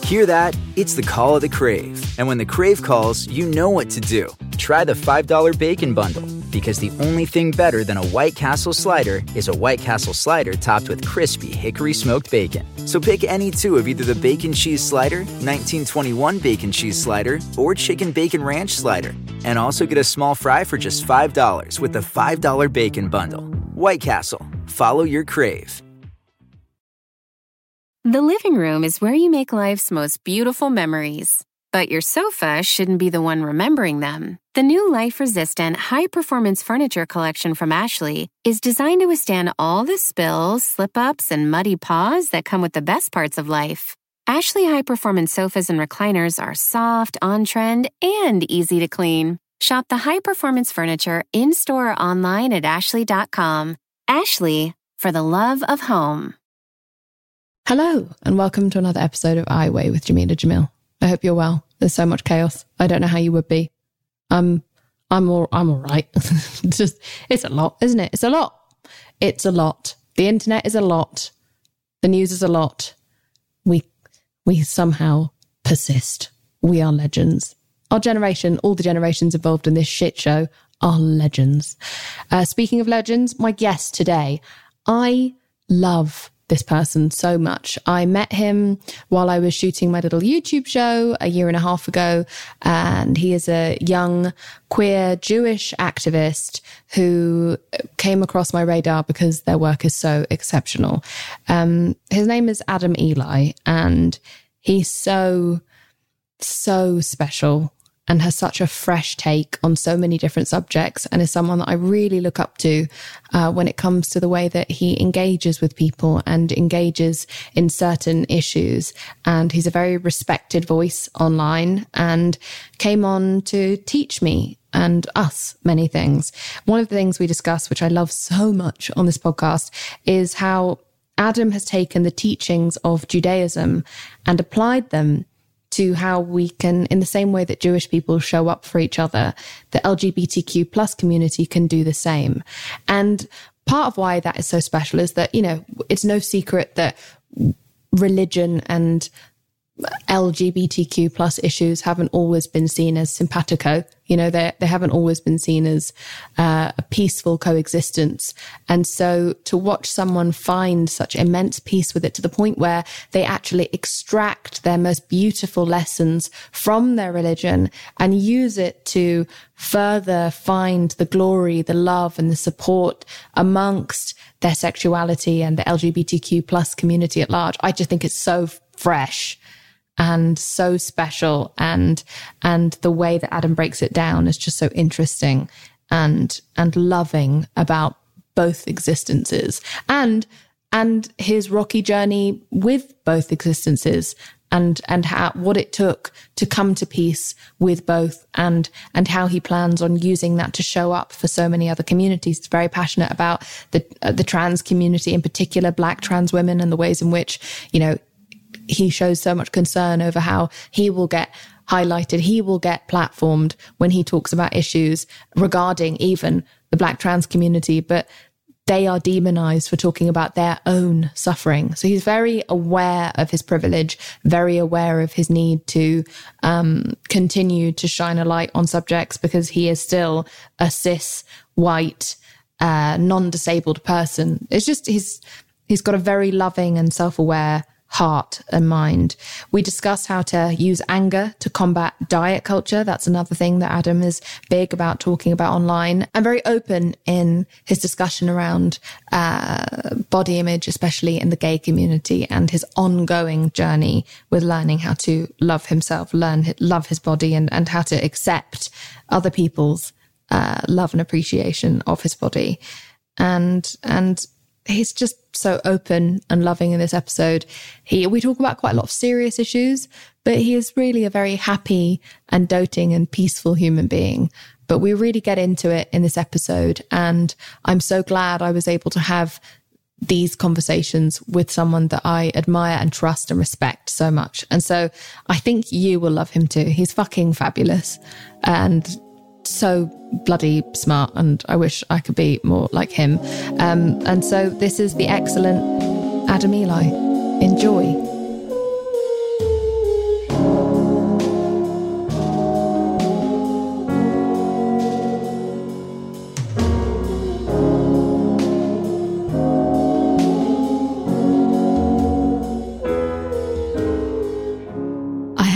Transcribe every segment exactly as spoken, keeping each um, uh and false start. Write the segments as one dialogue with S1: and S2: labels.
S1: Hear that? It's the call of the Crave. And when the Crave calls, you know what to do. Try the five dollar Bacon Bundle, because the only thing better than a White Castle slider is a White Castle slider topped with crispy hickory smoked bacon. So pick any two of either the Bacon Cheese Slider, nineteen twenty-one Bacon Cheese Slider, or Chicken Bacon Ranch Slider. And also get a small fry for just five dollars with the five dollar Bacon Bundle. White Castle. Follow your crave.
S2: The living room is where you make life's most beautiful memories. But your sofa shouldn't be the one remembering them. The new life-resistant, high-performance furniture collection from Ashley is designed to withstand all the spills, slip-ups, and muddy paws that come with the best parts of life. Ashley high-performance sofas and recliners are soft, on-trend, and easy to clean. Shop the high-performance furniture in-store or online at ashley dot com. Ashley, for the love of home.
S3: Hello, and welcome to another episode of I Weigh with Jamila Jamil. I hope you're well. There's so much chaos. I don't know how you would be. Um, I'm all, I'm all right. It's just, it's a lot, isn't it? It's a lot. It's a lot. The internet is a lot. The news is a lot. We, we somehow persist. We are legends. Our generation, all the generations involved in this shit show are legends. Uh, speaking of legends, my guest today, I love this person so much. I met him while I was shooting my little YouTube show a year and a half ago, and he is a young queer Jewish activist who came across my radar because their work is so exceptional. Um, his name is Adam Ely, and he's so, so special and has such a fresh take on so many different subjects, and is someone that I really look up to uh, when it comes to the way that he engages with people and engages in certain issues. And he's a very respected voice online and came on to teach me and us many things. One of the things we discuss, which I love so much on this podcast, is how Adam has taken the teachings of Judaism and applied them to how we can, in the same way that Jewish people show up for each other, the L G B T Q plus community can do the same. And part of why that is so special is that, you know, it's no secret that religion and L G B T Q plus issues haven't always been seen as simpatico. You know, they they haven't always been seen as uh, a peaceful coexistence. And so to watch someone find such immense peace with it to the point where they actually extract their most beautiful lessons from their religion and use it to further find the glory, the love and the support amongst their sexuality and the L G B T Q plus community at large. I just think it's so fresh and so special, and and the way that Adam breaks it down is just so interesting and and loving about both existences and and his rocky journey with both existences, and and how what it took to come to peace with both, and and how he plans on using that to show up for so many other communities. He's very passionate about the uh, the trans community, in particular Black trans women, and the ways in which, you know, he shows so much concern over how he will get highlighted, he will get platformed when he talks about issues regarding even the Black trans community, but they are demonized for talking about their own suffering. So he's very aware of his privilege, very aware of his need to um, continue to shine a light on subjects, because he is still a cis, white, uh, non-disabled person. It's just, he's he's got a very loving and self-aware heart and mind. We discuss how to use anger to combat diet culture. That's another thing that Adam is big about talking about online, and very open in his discussion around uh, body image, especially in the gay community, and his ongoing journey with learning how to love himself, learn love his body, and, and how to accept other people's uh, love and appreciation of his body. And, and, he's just so open and loving in this episode. He, we talk about quite a lot of serious issues, but he is really a very happy and doting and peaceful human being. But we really get into it in this episode. And I'm so glad I was able to have these conversations with someone that I admire and trust and respect so much. And so I think you will love him too. He's fucking fabulous and so bloody smart, and I wish I could be more like him. Um, and so this is the excellent Adam Ely. Enjoy.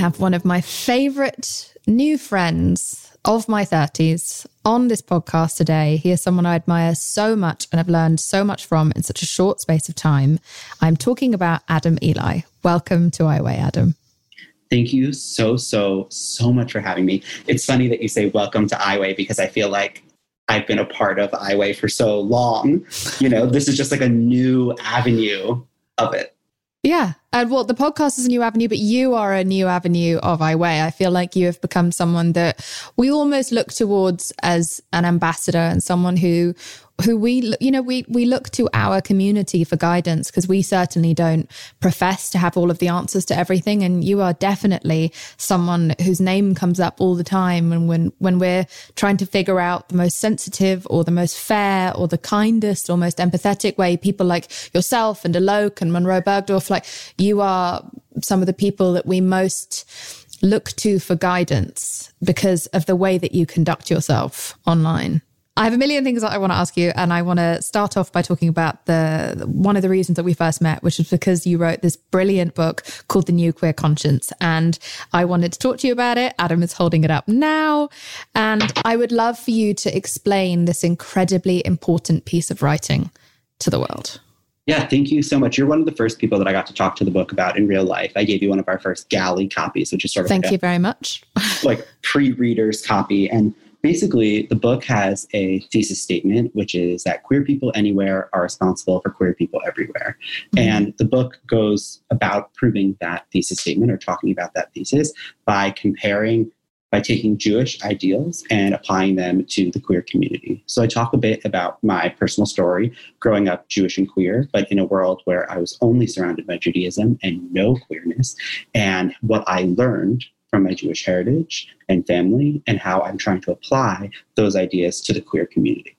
S3: have one of my favorite new friends of my thirties on this podcast today. He is someone I admire so much and have learned so much from in such a short space of time. I'm talking about Adam Ely. Welcome to I Weigh, Adam.
S4: Thank you so, so, so much for having me. It's funny that you say welcome to I Weigh because I feel like I've been a part of I Weigh for so long. You know, this is just like a new avenue of it.
S3: Yeah. And well, the podcast is a new avenue, but you are a new avenue of I Weigh. I feel like you have become someone that we almost look towards as an ambassador and someone who who we, you know, we we look to our community for guidance because we certainly don't profess to have all of the answers to everything. And you are definitely someone whose name comes up all the time. And when, when we're trying to figure out the most sensitive or the most fair or the kindest or most empathetic way, people like yourself and Alok and Monroe Bergdorf, like you are some of the people that we most look to for guidance because of the way that you conduct yourself online. I have a million things that I want to ask you, and I want to start off by talking about the one of the reasons that we first met, which is because you wrote this brilliant book called The New Queer Conscience, and I wanted to talk to you about it. Adam is holding it up now, and I would love for you to explain this incredibly important piece of writing to the world.
S4: Yeah, thank you so much. You're one of the first people that I got to talk to the book about in real life. I gave you one of our first galley copies, which is sort of
S3: thank
S4: like
S3: you
S4: a,
S3: very much.
S4: like pre-reader's copy. And basically, the book has a thesis statement, which is that queer people anywhere are responsible for queer people everywhere. Mm-hmm. And the book goes about proving that thesis statement or talking about that thesis by comparing, by taking Jewish ideals and applying them to the queer community. So I talk a bit about my personal story growing up Jewish and queer, but in a world where I was only surrounded by Judaism and no queerness, and what I learned from my Jewish heritage and family, and how I'm trying to apply those ideas to the queer community.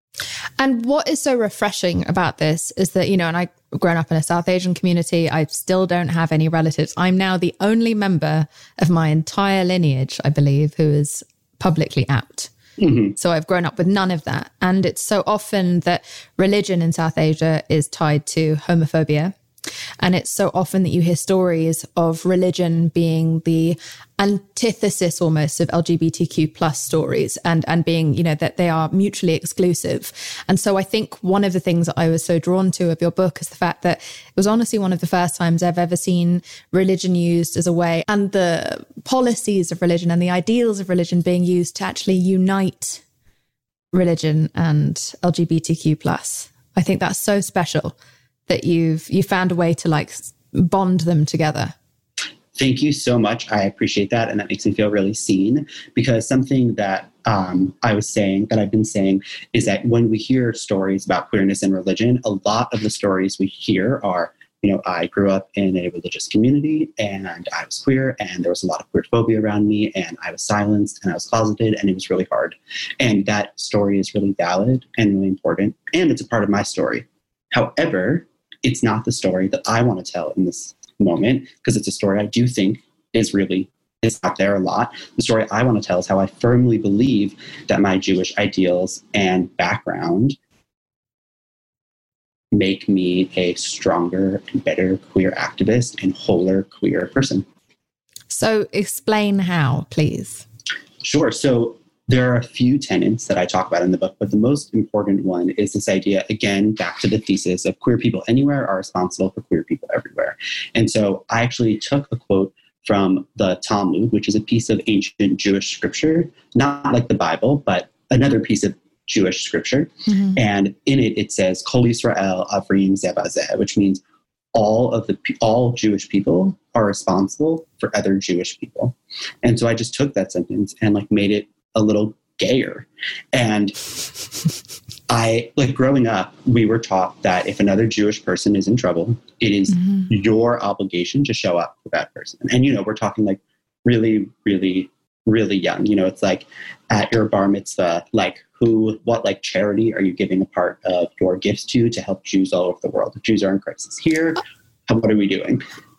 S3: And what is so refreshing about this is that, you know, and I've grown up in a South Asian community. I still don't have any relatives. I'm now the only member of my entire lineage, I believe, who is publicly out. Mm-hmm. So I've grown up with none of that. And it's so often that religion in South Asia is tied to homophobia. And it's so often that you hear stories of religion being the antithesis almost of L G B T Q plus stories and, and being, you know, that they are mutually exclusive. And so I think one of the things that I was so drawn to of your book is the fact that it was honestly one of the first times I've ever seen religion used as a way, and the policies of religion and the ideals of religion being used to actually unite religion and L G B T Q plus. I think that's so special that you've you found a way to like bond them together.
S4: Thank you so much. I appreciate that. And that makes me feel really seen, because something that um, I was saying, that I've been saying, is that when we hear stories about queerness and religion, a lot of the stories we hear are, you know, I grew up in a religious community and I was queer and there was a lot of queer phobia around me and I was silenced and I was closeted and it was really hard. And that story is really valid and really important. And it's a part of my story. However, it's not the story that I want to tell in this moment, because it's a story I do think is really, is out there a lot. The story I want to tell is how I firmly believe that my Jewish ideals and background make me a stronger and better queer activist and wholer queer person.
S3: So explain how, please.
S4: Sure. So there are a few tenets that I talk about in the book, but the most important one is this idea, again, back to the thesis of queer people anywhere are responsible for queer people everywhere. And so I actually took a quote from the Talmud, which is a piece of ancient Jewish scripture, not like the Bible, but another piece of Jewish scripture. Mm-hmm. And in it, it says, Kol Yisrael Avrim Zeh B'Zeh, which means all of the all Jewish people are responsible for other Jewish people. And so I just took that sentence and like made it a little gayer. And I, like growing up, we were taught that if another Jewish person is in trouble, it is mm-hmm. your obligation to show up for that person. And, you know, we're talking like really, really, really young. You know, it's like at your bar mitzvah, like who, what like charity are you giving a part of your gifts to to help Jews all over the world? If Jews are in crisis here, what are we doing?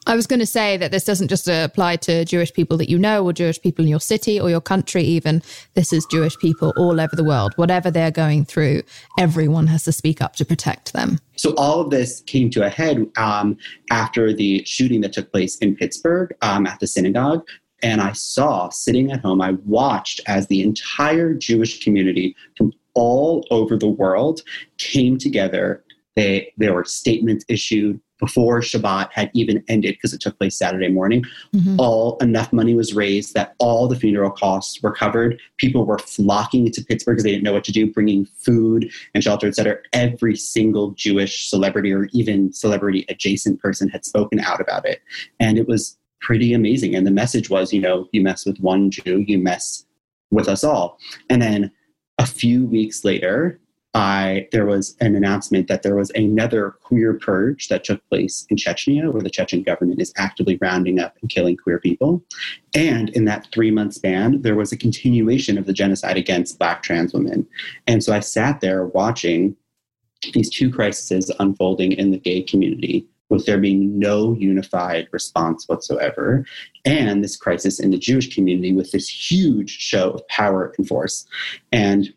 S3: I was going to say that this doesn't just apply to Jewish people that you know or Jewish people in your city or your country even. This is Jewish people all over the world. Whatever they're going through, everyone has to speak up to protect them.
S4: So all of this came to a head um, after the shooting that took place in Pittsburgh um, at the synagogue. And I saw, sitting at home, I watched as the entire Jewish community from all over the world came together. They, there were statements issued before Shabbat had even ended, because it took place Saturday morning. Mm-hmm. All enough money was raised that all the funeral costs were covered. People were flocking into Pittsburgh because they didn't know what to do, bringing food and shelter, et cetera. Every single Jewish celebrity or even celebrity adjacent person had spoken out about it. And it was pretty amazing. And the message was, you know, you mess with one Jew, you mess with us all. And then a few weeks later, I, there was an announcement that there was another queer purge that took place in Chechnya, where the Chechen government is actively rounding up and killing queer people. And in that three-month span, there was a continuation of the genocide against Black trans women. And so I sat there watching these two crises unfolding in the gay community, with there being no unified response whatsoever, and this crisis in the Jewish community with this huge show of power and force. And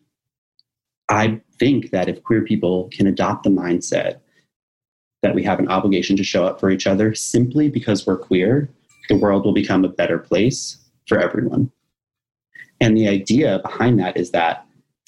S4: I think that if queer people can adopt the mindset that we have an obligation to show up for each other simply because we're queer, the world will become a better place for everyone. And the idea behind that is that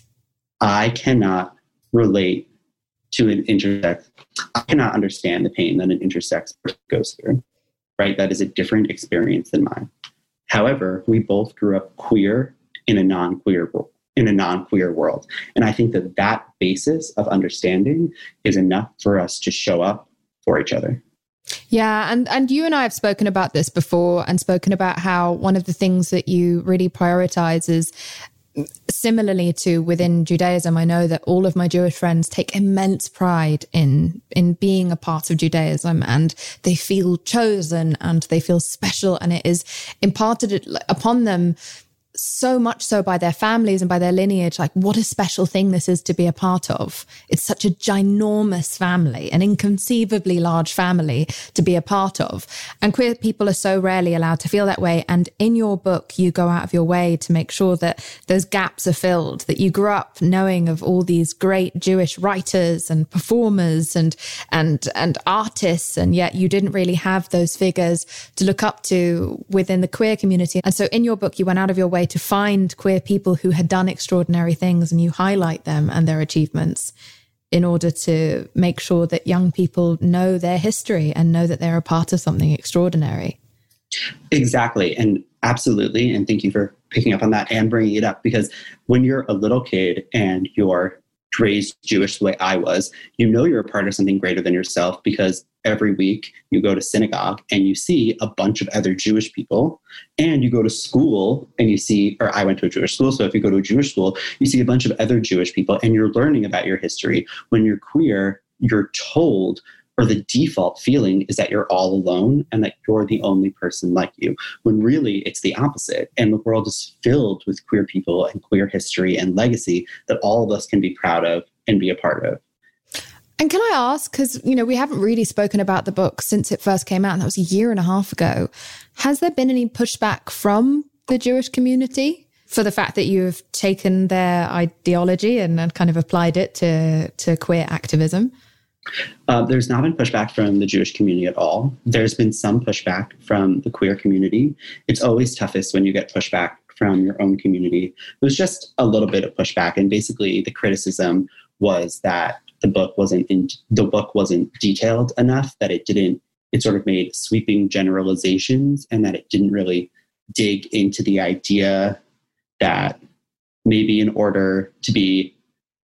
S4: I cannot relate to an intersex. I cannot understand the pain that an intersex person goes through, right? That is a different experience than mine. However, we both grew up queer in a non-queer world. in a non-queer world. And I think that that basis of understanding is enough for us to show up for each other.
S3: Yeah. And, and you and I have spoken about this before, and spoken about how one of the things that you really prioritize is, similarly to within Judaism, I know that all of my Jewish friends take immense pride in, in being a part of Judaism, and they feel chosen and they feel special, and it is imparted upon them so much so by their families and by their lineage, like what a special thing this is to be a part of. It's such a ginormous family, an inconceivably large family to be a part of. And queer people are so rarely allowed to feel that way. And in your book, you go out of your way to make sure that those gaps are filled, that you grew up knowing of all these great Jewish writers and performers and, and, and artists, and yet you didn't really have those figures to look up to within the queer community. And so in your book, you went out of your way to find queer people who had done extraordinary things, and you highlight them and their achievements in order to make sure that young people know their history and know that they're a part of something extraordinary.
S4: Exactly. And absolutely. And thank you for picking up on that and bringing it up, because when you're a little kid and you're raised Jewish the way I was, you know you're a part of something greater than yourself, because every week you go to synagogue and you see a bunch of other Jewish people, and you go to school and you see, or I went to a Jewish school, so if you go to a Jewish school, you see a bunch of other Jewish people and you're learning about your history. When you're queer, you're told, or the default feeling is that you're all alone and that you're the only person like you, when really it's the opposite. And the world is filled with queer people and queer history and legacy that all of us can be proud of and be a part of.
S3: And can I ask, because, you know, we haven't really spoken about the book since it first came out, and that was a year and a half ago. Has there been any pushback from the Jewish community for the fact that you've taken their ideology and, and kind of applied it to, to queer activism?
S4: Uh, there's not been pushback from the Jewish community at all. There's been some pushback from the queer community. It's always toughest when you get pushback from your own community. There's just a little bit of pushback, and basically the criticism was that the book wasn't in, the book wasn't detailed enough, that it didn't, it sort of made sweeping generalizations, and that it didn't really dig into the idea that maybe in order to be,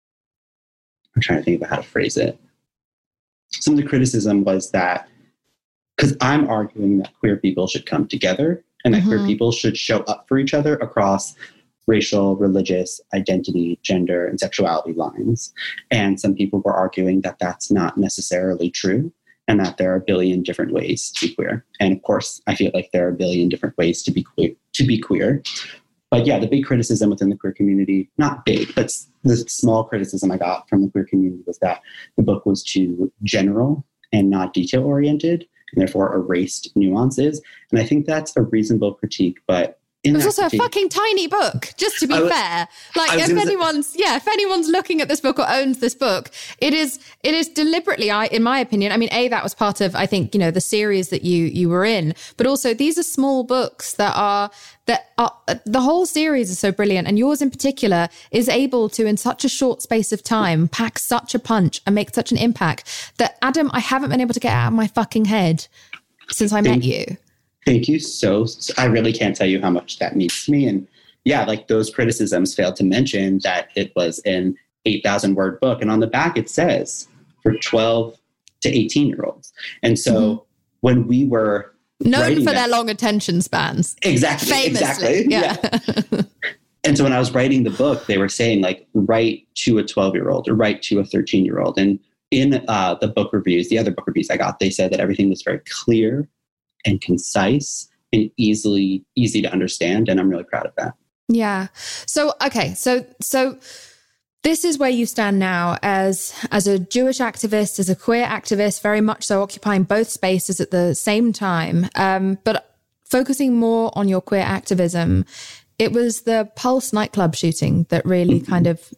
S4: I'm trying to think about how to phrase it. Some of the criticism was that, because I'm arguing that queer people should come together and that mm-hmm. queer people should show up for each other across racial, religious, identity, gender, and sexuality lines. And some people were arguing that that's not necessarily true, and that there are a billion different ways to be queer. And of course, I feel like there are a billion different ways to be queer. To be queer. But yeah, the big criticism within the queer community, not big, but the small criticism I got from the queer community was that the book was too general and not detail-oriented, and therefore erased nuances. And I think that's a reasonable critique, but
S3: it was also critique, a fucking tiny book, just to be
S4: was,
S3: fair. Like if anyone's, say, yeah, if anyone's looking at this book or owns this book, it is, it is deliberately, I, in my opinion, I mean, A, that was part of, I think, you know, the series that you, you were in, but also these are small books that are, that are, the whole series is so brilliant. And yours in particular is able to, in such a short space of time, pack such a punch and make such an impact that, Adam, I haven't been able to get out of my fucking head since I met you.
S4: Thank you so, so, I really can't tell you how much that means to me. And yeah, like those criticisms failed to mention that it was an eight thousand word book. And on the back, it says for twelve to eighteen year olds. And so mm-hmm. when we were
S3: known for
S4: that,
S3: their long attention spans.
S4: Exactly.
S3: Famously.
S4: Exactly.
S3: Yeah.
S4: yeah. And so when I was writing the book, they were saying like, write to a twelve year old or write to a thirteen year old. And in uh, the book reviews, the other book reviews I got, they said that everything was very clear and concise and easily easy to understand. And I'm really proud of that.
S3: Yeah. So, okay. So, so this is where you stand now as, as a Jewish activist, as a queer activist, very much so occupying both spaces at the same time. Um, but focusing more on your queer activism, it was the Pulse nightclub shooting that really mm-hmm. kind of,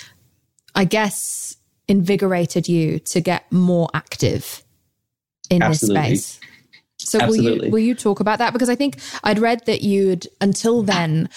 S3: I guess, invigorated you to get more active in
S4: Absolutely.
S3: this space. So will you, will you talk about that? Because I think I'd read that you'd, until then,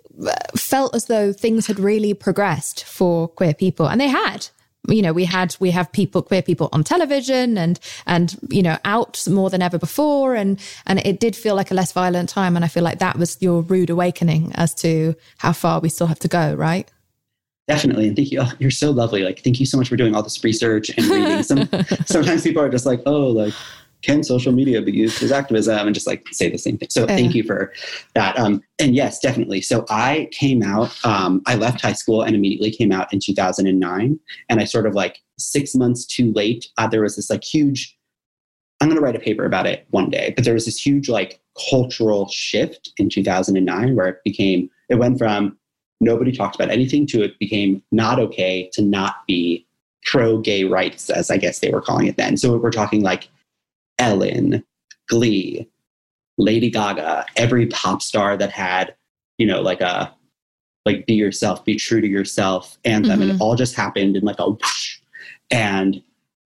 S3: felt as though things had really progressed for queer people. And they had. You know, we had, we have people, queer people on television and, and, you know, out more than ever before. And, and it did feel like a less violent time. And I feel like that was your rude awakening as to how far we still have to go, right?
S4: Definitely. And thank you. Oh, you're so lovely. Like, thank you so much for doing all this research and reading. Some, sometimes people are just like, oh, like, can social media be used as activism? And just like say the same thing. So yeah. Thank you for that. Um, and yes, definitely. So I came out, um, I left high school and immediately came out in two thousand nine. And I sort of like six months too late, uh, there was this like huge, I'm going to write a paper about it one day, but there was this huge like cultural shift in two thousand nine where it became, it went from nobody talked about anything to it became not okay to not be pro-gay rights, as I guess they were calling it then. So we're talking like Ellen, Glee, Lady Gaga, every pop star that had, you know, like a, like be yourself, be true to yourself anthem. Mm-hmm. And it all just happened in like a whoosh. And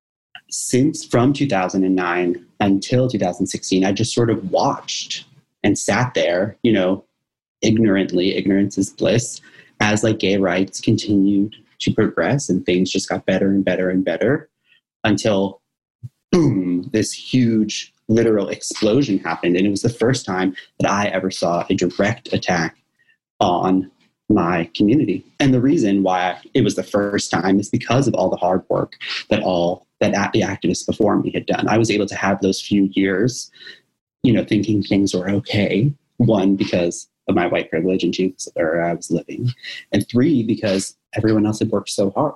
S4: since from two thousand nine until two thousand sixteen, I just sort of watched and sat there, you know, ignorantly, ignorance is bliss, as like gay rights continued to progress and things just got better and better and better until boom, this huge literal explosion happened. And it was the first time that I ever saw a direct attack on my community. And the reason why it was the first time is because of all the hard work that all that the activists before me had done. I was able to have those few years, you know, thinking things were okay. One, because of my white privilege and two, where I was living. And three, because everyone else had worked so hard.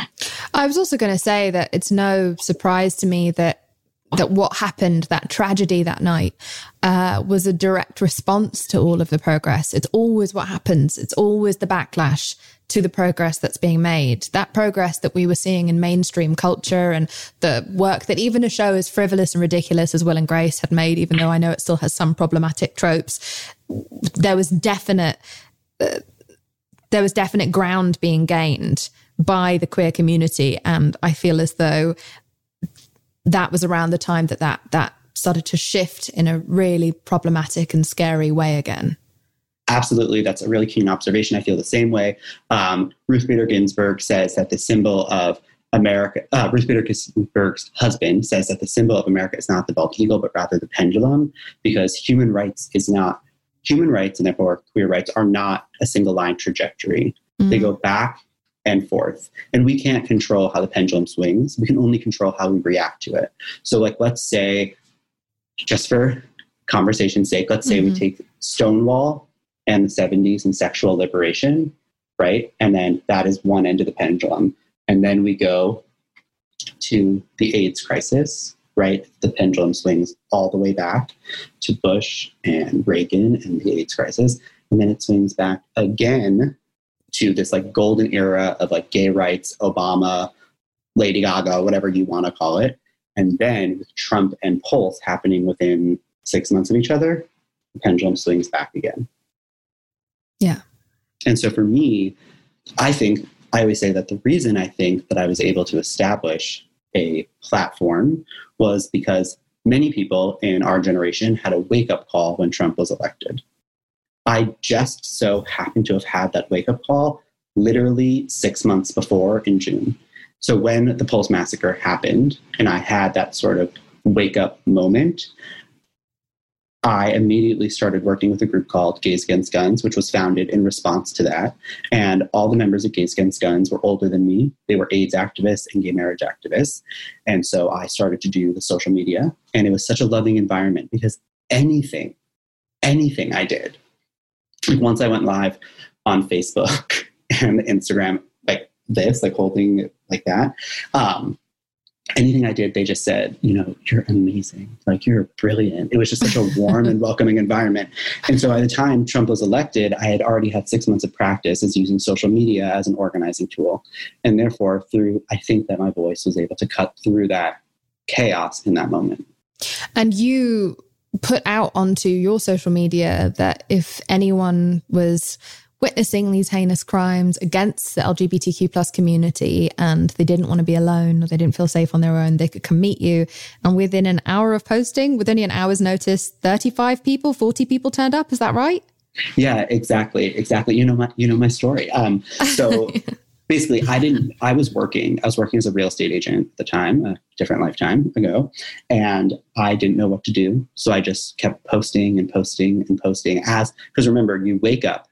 S3: I was also going to say that it's no surprise to me that that what happened, that tragedy that night, uh, was a direct response to all of the progress. It's always what happens. It's always the backlash to the progress that's being made. That progress that we were seeing in mainstream culture and the work that even a show as frivolous and ridiculous as Will and Grace had made, even though I know it still has some problematic tropes, there was definite, uh, there was definite ground being gained by the queer community. And I feel as though that was around the time that that, that started to shift in a really problematic and scary way again.
S4: Absolutely. That's a really keen observation. I feel the same way. Um, Ruth Bader Ginsburg says that the symbol of America, uh, Ruth Bader Ginsburg's husband says that the symbol of America is not the bald eagle, but rather the pendulum, because human rights is not, human rights and therefore queer rights are not a single line trajectory. Mm-hmm. They go back and forth. And we can't control how the pendulum swings. We can only control how we react to it. So like, let's say, just for conversation's sake, let's say mm-hmm. we take Stonewall and the seventies and sexual liberation, right? And then that is one end of the pendulum. And then we go to the AIDS crisis, right? The pendulum swings all the way back to Bush and Reagan and the AIDS crisis. And then it swings back again to this like golden era of like gay rights, Obama, Lady Gaga, whatever you want to call it. And then with Trump and Pulse happening within six months of each other, the pendulum swings back again.
S3: Yeah.
S4: And so for me, I think, I always say that the reason I think that I was able to establish a platform was because many people in our generation had a wake-up call when Trump was elected. I just so happened to have had that wake-up call literally six months before in June. So when the Pulse massacre happened and I had that sort of wake-up moment, I immediately started working with a group called Gays Against Guns, which was founded in response to that. And all the members of Gays Against Guns were older than me. They were AIDS activists and gay marriage activists. And so I started to do the social media. And it was such a loving environment because anything, anything I did, like once I went live on Facebook and Instagram, like this, like holding it like that, um, anything I did, they just said, you know, you're amazing. Like, you're brilliant. It was just such a warm and welcoming environment. And so by the time Trump was elected, I had already had six months of practice as using social media as an organizing tool. And therefore, through, I think that my voice was able to cut through that chaos in that moment.
S3: And you put out onto your social media that if anyone was witnessing these heinous crimes against the L G B T Q plus community and they didn't want to be alone or they didn't feel safe on their own, they could come meet you. And within an hour of posting, with only an hour's notice, thirty-five people, forty people turned up. Is that right?
S4: Yeah, exactly. Exactly. You know my, you know my story. Um, so basically I didn't, I was working, I was working as a real estate agent at the time, a different lifetime ago. And I didn't know what to do. So I just kept posting and posting and posting as, because remember, you wake up,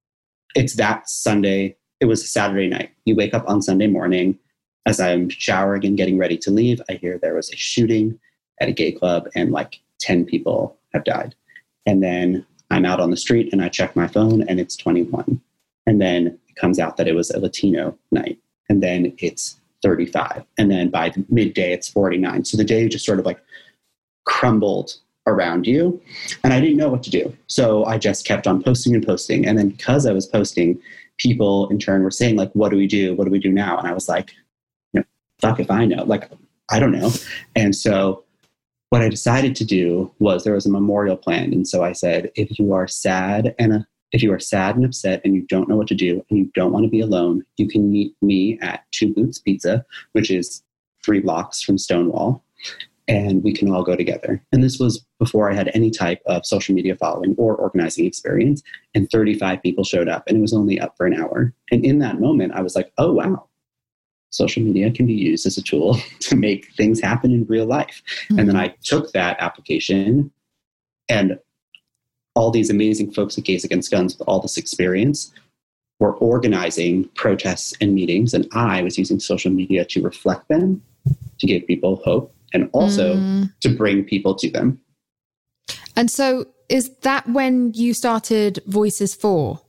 S4: it's that Sunday. It was a Saturday night. You wake up on Sunday morning. As I'm showering and getting ready to leave, I hear there was a shooting at a gay club and like ten people have died. And then I'm out on the street and I check my phone and it's twenty-one. And then it comes out that it was a Latino night. And then it's thirty-five. And then by midday, it's forty-nine. So the day just sort of like crumbled around you. And I didn't know what to do. So I just kept on posting and posting. And then because I was posting, people in turn were saying like, what do we do? What do we do now? And I was like, you know, fuck if I know, like, I don't know. And so what I decided to do was there was a memorial planned. And so I said, if you are sad and uh, if you are sad and upset and you don't know what to do and you don't want to be alone, you can meet me at Two Boots Pizza, which is three blocks from Stonewall. And we can all go together. And this was before I had any type of social media following or organizing experience. And thirty-five people showed up and it was only up for an hour. And in that moment, I was like, oh, wow, social media can be used as a tool to make things happen in real life. Mm-hmm. And then I took that application and all these amazing folks at Gays Against Guns with all this experience were organizing protests and meetings. And I was using social media to reflect them, to give people hope, and also mm. to bring people to them.
S3: And so is that when you started Voices For?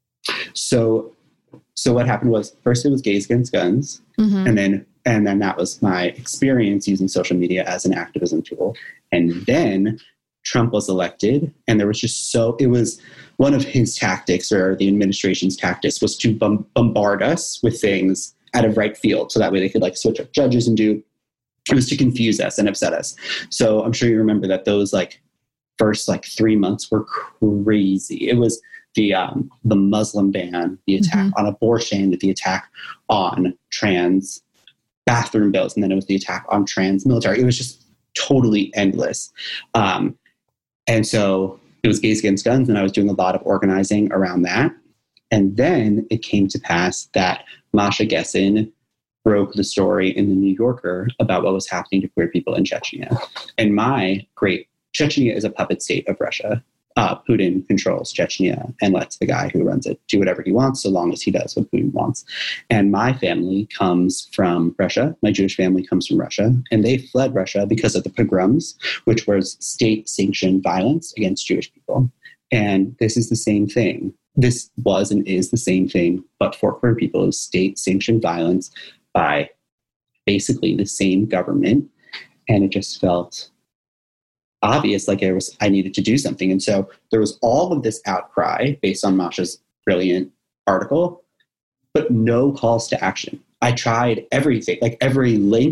S4: So so what happened was first it was Gays Against Guns. Mm-hmm. And then and then that was my experience using social media as an activism tool. And then Trump was elected and there was just so, it was one of his tactics or the administration's tactics was to bom- bombard us with things out of right field. So that way they could like switch up judges and do, it was to confuse us and upset us. So I'm sure you remember that those like first like three months were crazy. It was the um, the Muslim ban, the attack mm-hmm. on abortion, the attack on trans bathroom bills, and then it was the attack on trans military. It was just totally endless. Um, and so it was Gays Against Guns, and I was doing a lot of organizing around that. And then it came to pass that Masha Gessen broke the story in the New Yorker about what was happening to queer people in Chechnya. And my great, Chechnya is a puppet state of Russia. Uh, Putin controls Chechnya and lets the guy who runs it do whatever he wants, so long as he does what Putin wants. And my family comes from Russia. My Jewish family comes from Russia. And they fled Russia because of the pogroms, which was state-sanctioned violence against Jewish people. And this is the same thing. This was and is the same thing, but for queer people, is state-sanctioned violence by basically the same government. And it just felt obvious, like there was, I needed to do something. And so there was all of this outcry based on Masha's brilliant article, but no calls to action. I tried everything, like every link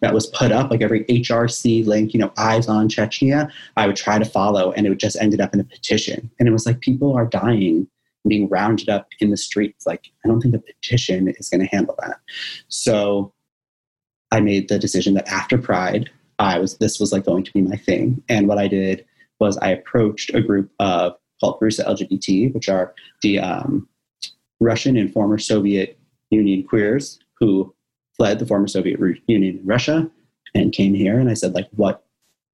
S4: that was put up, like every H R C link, you know, Eyes on Chechnya, I would try to follow, and it just ended up in a petition. And it was like, people are dying, being rounded up in the streets. Like, I don't think a petition is going to handle that. So I made the decision that after Pride, I was, this was like going to be my thing. And what I did was I approached a group of called Rusa L G B T, which are the um, Russian and former Soviet Union queers who fled the former Soviet Union in Russia and came here. And I said, like, what's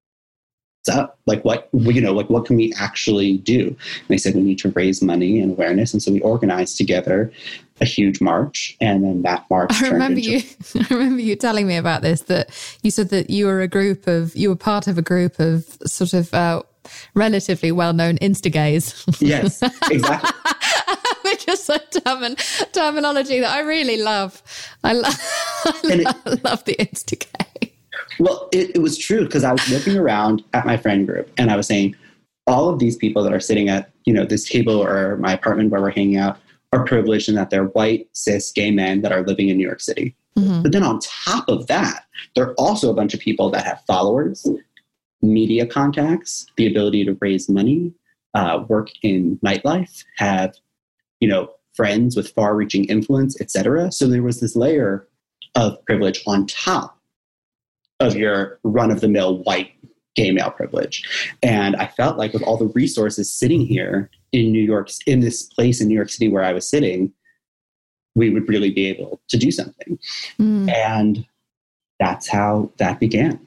S4: up? Like, what, you know, like, what can we actually do? And they said, we need to raise money and awareness. And so we organized together a huge march. And then that march
S3: I remember
S4: into-
S3: you, I remember you telling me about this, that you said that you were a group of, you were part of a group of sort of uh, relatively well-known Insta-gays.
S4: Yes, exactly.
S3: Which is some term- terminology that I really love. I, lo- I lo- it, love the Insta-gay.
S4: Well, it, it was true, because I was looking around at my friend group and I was saying, all of these people that are sitting at, you know, this table or my apartment where we're hanging out are privileged in that they're white, cis, gay men that are living in New York City. Mm-hmm. But then on top of that, there are also a bunch of people that have followers, media contacts, the ability to raise money, uh, work in nightlife, have, you know, friends with far-reaching influence, et cetera. So there was this layer of privilege on top of your run-of-the-mill white gay male privilege. And I felt like with all the resources sitting here in New York, in this place in New York City where I was sitting, we would really be able to do something. Mm. And that's how that began.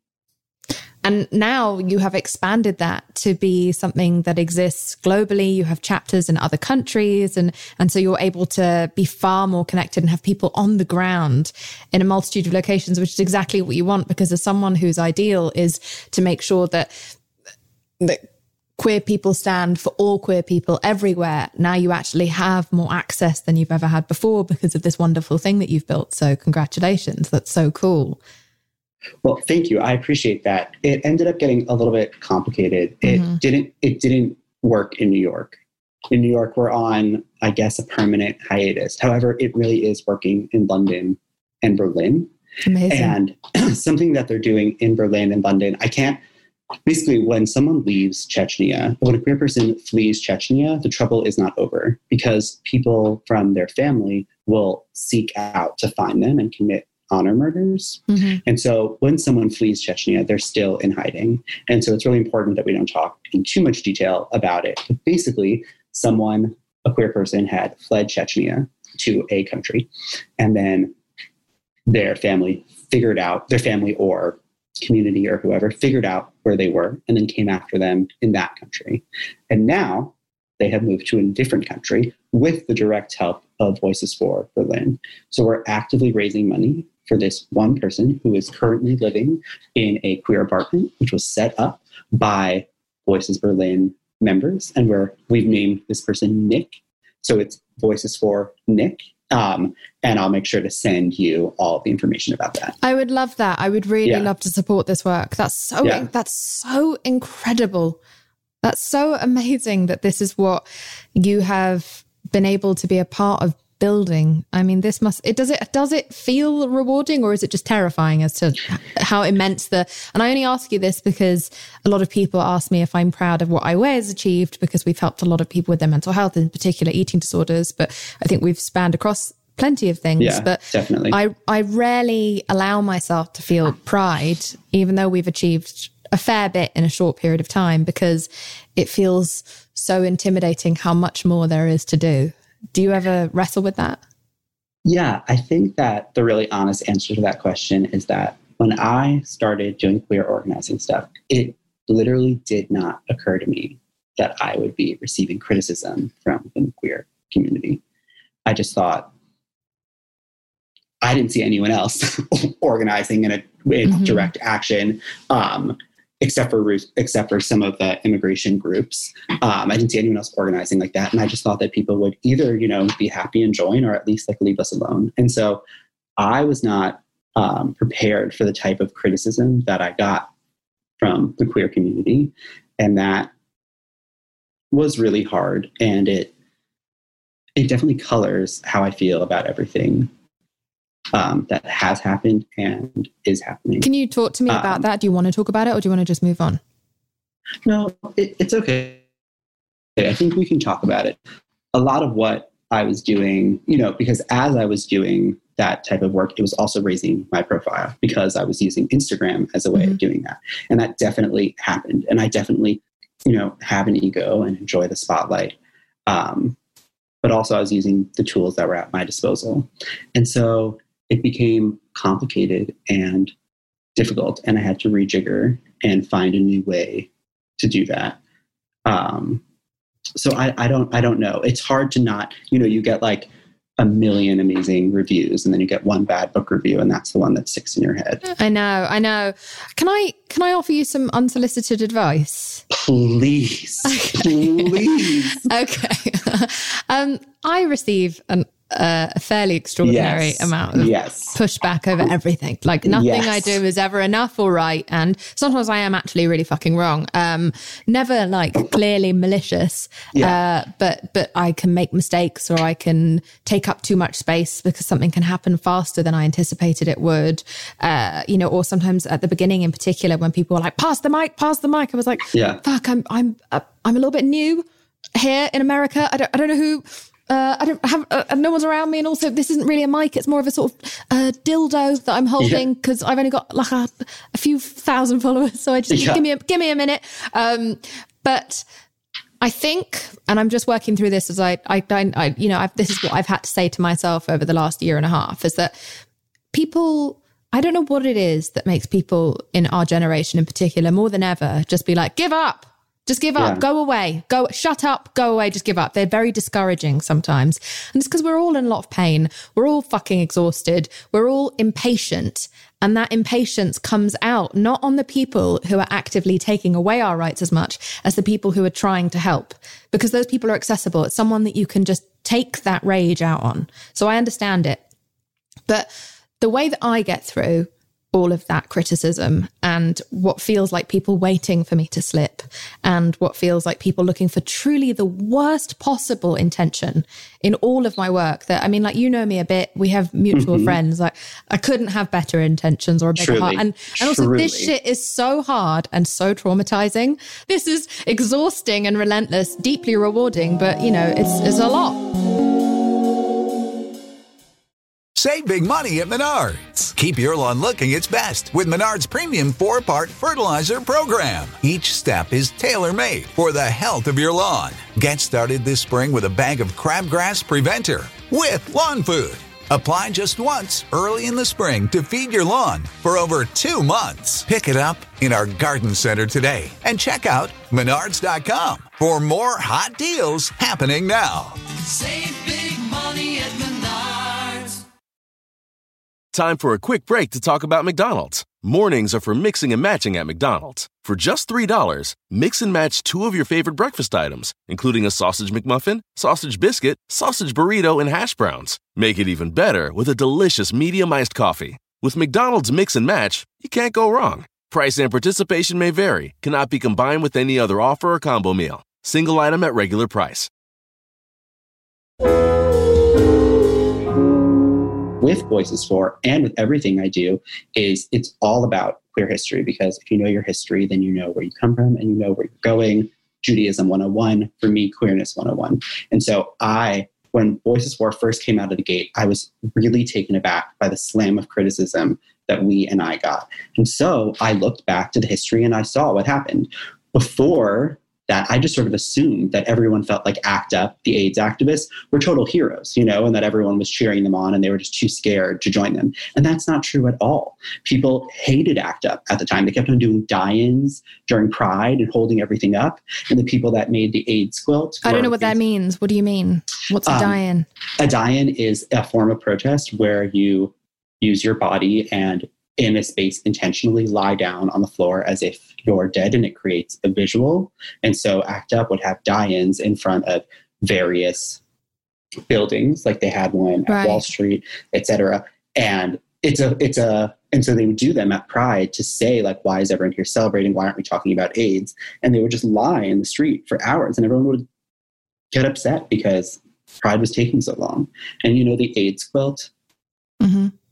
S3: And now you have expanded that to be something that exists globally. You have chapters in other countries. And, and so you're able to be far more connected and have people on the ground in a multitude of locations, which is exactly what you want, because as someone whose ideal is to make sure that, that queer people stand for all queer people everywhere, now you actually have more access than you've ever had before because of this wonderful thing that you've built. So congratulations. That's so cool.
S4: Well, thank you. I appreciate that. It ended up getting a little bit complicated. It mm-hmm. didn't, it didn't work in New York. In New York, we're on, I guess, a permanent hiatus. However, it really is working in London and Berlin.
S3: Amazing.
S4: And something that they're doing in Berlin and London, I can't, basically when someone leaves Chechnya, when a queer person flees Chechnya, the trouble is not over, because people from their family will seek out to find them and commit honor murders. Mm-hmm. And so when someone flees Chechnya, they're still in hiding. And so it's really important that we don't talk in too much detail about it. But basically, someone, a queer person, had fled Chechnya to a country, and then their family figured out, their family or community or whoever figured out where they were and then came after them in that country. And now they have moved to a different country with the direct help of Voices for Berlin. So we're actively raising money for this one person who is currently living in a queer apartment, which was set up by Voices Berlin members. And we're, we've named this person Nick. So it's Voices for Nick. Um, and I'll make sure to send you all the information about that.
S3: I would love that. I would really
S4: yeah.
S3: love to support this work. That's so,
S4: yeah.
S3: that's so incredible. That's so amazing that this is what you have been able to be a part of building. I mean, this must, it does it, does it feel rewarding, or is it just terrifying as to how immense the, and I only ask you this because a lot of people ask me if I'm proud of what I Weigh has achieved, because we've helped a lot of people with their mental health, in particular eating disorders, but I think we've spanned across plenty of things.
S4: Yeah,
S3: but
S4: definitely.
S3: I, I rarely allow myself to feel pride, even though we've achieved a fair bit in a short period of time, because it feels so intimidating how much more there is to do. Do you ever wrestle with that?
S4: Yeah, I think that the really honest answer to that question is that when I started doing queer organizing stuff, it literally did not occur to me that I would be receiving criticism from the queer community. I just thought, I didn't see anyone else organizing in a in mm-hmm. direct action, um, except for except for some of the immigration groups. Um, I didn't see anyone else organizing like that. And I just thought that people would either, you know, be happy and join, or at least like leave us alone. And so I was not um, prepared for the type of criticism that I got from the queer community. And that was really hard. And it, it definitely colors how I feel about everything um, that has happened and is happening.
S3: Can you talk to me about um, that? Do you want to talk about it, or do you want to just move on?
S4: No, it, it's okay. I think we can talk about it. A lot of what I was doing, you know, because as I was doing that type of work, it was also raising my profile because I was using Instagram as a way mm-hmm. of doing that. And that definitely happened. And I definitely, you know, have an ego and enjoy the spotlight. Um, but also I was using the tools that were at my disposal. And so it became complicated and difficult. And I had to rejigger and find a new way to do that. Um, so I, I don't, I don't know. It's hard to not, you know, you get like a million amazing reviews and then you get one bad book review and that's the one that sticks in your head.
S3: I know, I know. Can I, can I offer you some unsolicited advice?
S4: Please, okay. please.
S3: Okay. um, I receive an, uh, a fairly extraordinary
S4: yes.
S3: amount of
S4: yes.
S3: pushback over everything. Like nothing
S4: yes.
S3: I do is ever enough or right. And sometimes I am actually really fucking wrong. Um, never like clearly malicious, yeah. uh, but, but I can make mistakes or I can take up too much space because something can happen faster than I anticipated it would. Uh, you know, or sometimes at the beginning in particular, when people were like, pass the mic, pass the mic. I was like,
S4: yeah.
S3: fuck, I'm, I'm, uh, I'm a little bit new here in America. I don't, I don't know who, Uh, I don't have, uh, no one's around me. And also this isn't really a mic. It's more of a sort of uh, dildo that I'm holding because yeah. I've only got like a, a few thousand followers. So I just, yeah. give me a, give me a minute. Um, but I think, and I'm just working through this as I, I, I, I you know, I've, this is what I've had to say to myself over the last year and a half is that people, I don't know what it is that makes people in our generation in particular, more than ever, just be like, give up. Just give up, yeah. go away, go, shut up, go away, just give up. They're very discouraging sometimes. And it's because we're all in a lot of pain. We're all fucking exhausted. We're all impatient. And that impatience comes out not on the people who are actively taking away our rights as much as the people who are trying to help. Because those people are accessible. It's someone that you can just take that rage out on. So I understand it. But the way that I get through all of that criticism and what feels like people waiting for me to slip and what feels like people looking for truly the worst possible intention in all of my work that, I mean, like, you know me a bit, we have mutual mm-hmm. friends. Like I couldn't have better intentions or a bigger
S4: Truly.
S3: heart. And, and also
S4: Truly.
S3: this shit is so hard and so traumatizing. This is exhausting and relentless, deeply rewarding, but you know, it's, it's a lot.
S5: Save big money at Menards. Keep your lawn looking its best with Menards Premium four-part fertilizer program. Each step is tailor-made for the health of your lawn. Get started this spring with a bag of Crabgrass Preventer with lawn food. Apply just once early in the spring to feed your lawn for over two months. Pick it up in our garden center today and check out Menards dot com for more hot deals happening now.
S6: Save big money at Menards.
S7: Time for a quick break to talk about McDonald's. Mornings are for mixing and matching at McDonald's. For just three dollars, mix and match two of your favorite breakfast items, including a sausage McMuffin, sausage biscuit, sausage burrito, and hash browns. Make it even better with a delicious medium iced coffee. With McDonald's Mix and Match, you can't go wrong. Price and participation may vary. Cannot be combined with any other offer or combo meal. Single item at regular price.
S4: With Voices For and with everything I do is it's all about queer history, because if you know your history, then you know where you come from and you know where you're going. Judaism one oh one, for me, queerness one oh one. And so I, when Voices For first came out of the gate, I was really taken aback by the slam of criticism that we and I got. And so I looked back to the history and I saw what happened. Before that, I just sort of assumed that everyone felt like ACT UP, the AIDS activists, were total heroes, you know, and that everyone was cheering them on and they were just too scared to join them. And that's not true at all. People hated ACT UP at the time. They kept on doing die-ins during Pride and holding everything up. And the people that made the AIDS quilt.
S3: I don't know what that means. What do you mean? What's a um, die-in?
S4: A die-in is a form of protest where you use your body and in a space intentionally lie down on the floor as if you're dead, and it creates a visual. And so ACT UP would have die-ins in front of various buildings, like they had one
S3: right.
S4: at Wall Street, et cetera. And it's a, it's a, and so they would do them at Pride to say, like, why is everyone here celebrating? Why aren't we talking about AIDS? And they would just lie in the street for hours, and everyone would get upset because Pride was taking so long. And you know, the AIDS quilt,
S3: mm-hmm.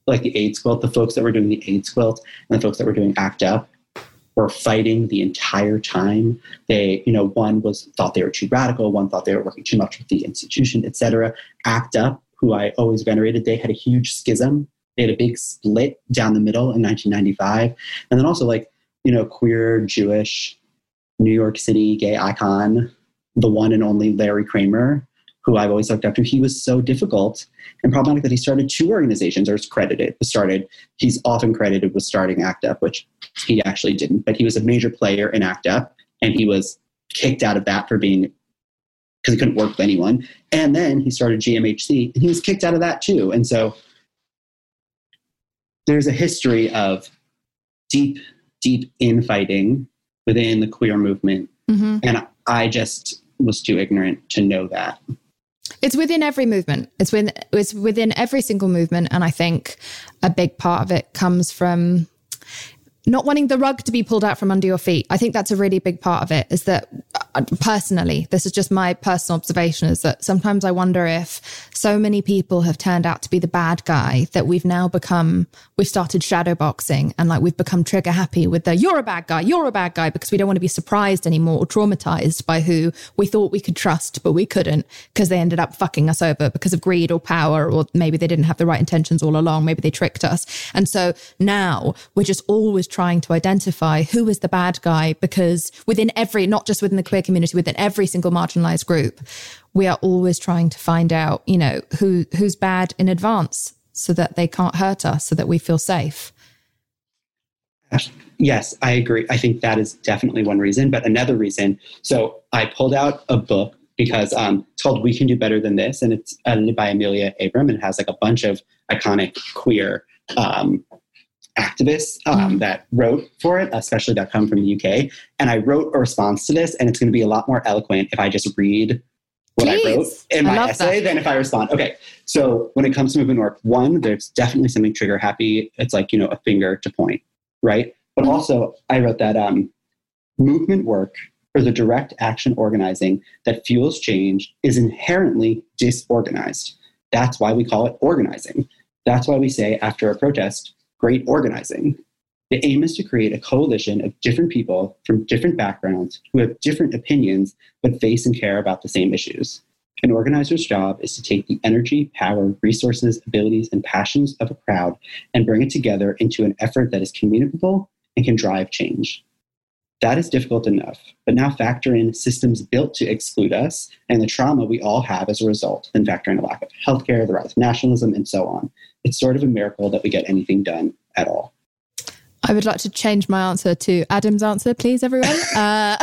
S4: like the AIDS quilt, the folks that were doing the AIDS quilt and the folks that were doing ACT UP were fighting the entire time. They, you know, one was thought they were too radical, one thought they were working too much with the institution, et cetera. ACT UP, who I always venerated, they had a huge schism. They had a big split down the middle in nineteen ninety-five. And then also like, you know, queer, Jewish, New York City gay icon, the one and only Larry Kramer, who I've always looked up to. He was so difficult and problematic that he started two organizations, or is credited, started, he's often credited with starting ACT UP, which he actually didn't, but he was a major player in ACT UP, and he was kicked out of that for being, because he couldn't work with anyone. And then he started G M H C, and he was kicked out of that too. And so there's a history of deep, deep infighting within the queer movement. Mm-hmm. And I just was too ignorant to know that.
S3: It's within every movement. It's within, it's within every single movement. And I think a big part of it comes from not wanting the rug to be pulled out from under your feet. I think that's a really big part of it, is that uh, personally, this is just my personal observation, is that sometimes I wonder if so many people have turned out to be the bad guy that we've now become, we've started shadow boxing, and like we've become trigger happy with the, you're a bad guy, you're a bad guy, because we don't want to be surprised anymore or traumatized by who we thought we could trust, but we couldn't, because they ended up fucking us over because of greed or power, or maybe they didn't have the right intentions all along. Maybe they tricked us. And so now we're just always trying to identify who is the bad guy, because within every, not just within the queer community, within every single marginalized group, we are always trying to find out, you know, who who's bad in advance, so that they can't hurt us, so that we feel safe.
S4: Yes, I agree. I think that is definitely one reason. But another reason, so I pulled out a book because um, it's called We Can Do Better Than This, and it's edited by Amelia Abram, and it has like a bunch of iconic queer um activists um, mm. that wrote for it, especially that come from the U K. And I wrote a response to this, and it's going to be a lot more eloquent if I just read what Please. I wrote in my essay that. than if I respond. Okay. So when it comes to movement work, one, there's definitely something trigger happy. It's like, you know, a finger to point, right? But mm-hmm. also I wrote that um, movement work, or the direct action organizing that fuels change, is inherently disorganized. That's why we call it organizing. That's why we say after a protest, great organizing. The aim is to create a coalition of different people from different backgrounds who have different opinions, but face and care about the same issues. An organizer's job is to take the energy, power, resources, abilities, and passions of a crowd and bring it together into an effort that is communicable and can drive change. That is difficult enough, but now factor in systems built to exclude us and the trauma we all have as a result, then factor in a lack of healthcare, the rise of nationalism, and so on. It's sort of a miracle that we get anything done at all.
S3: I would like to change my answer to Adam's answer, please, everyone. Uh,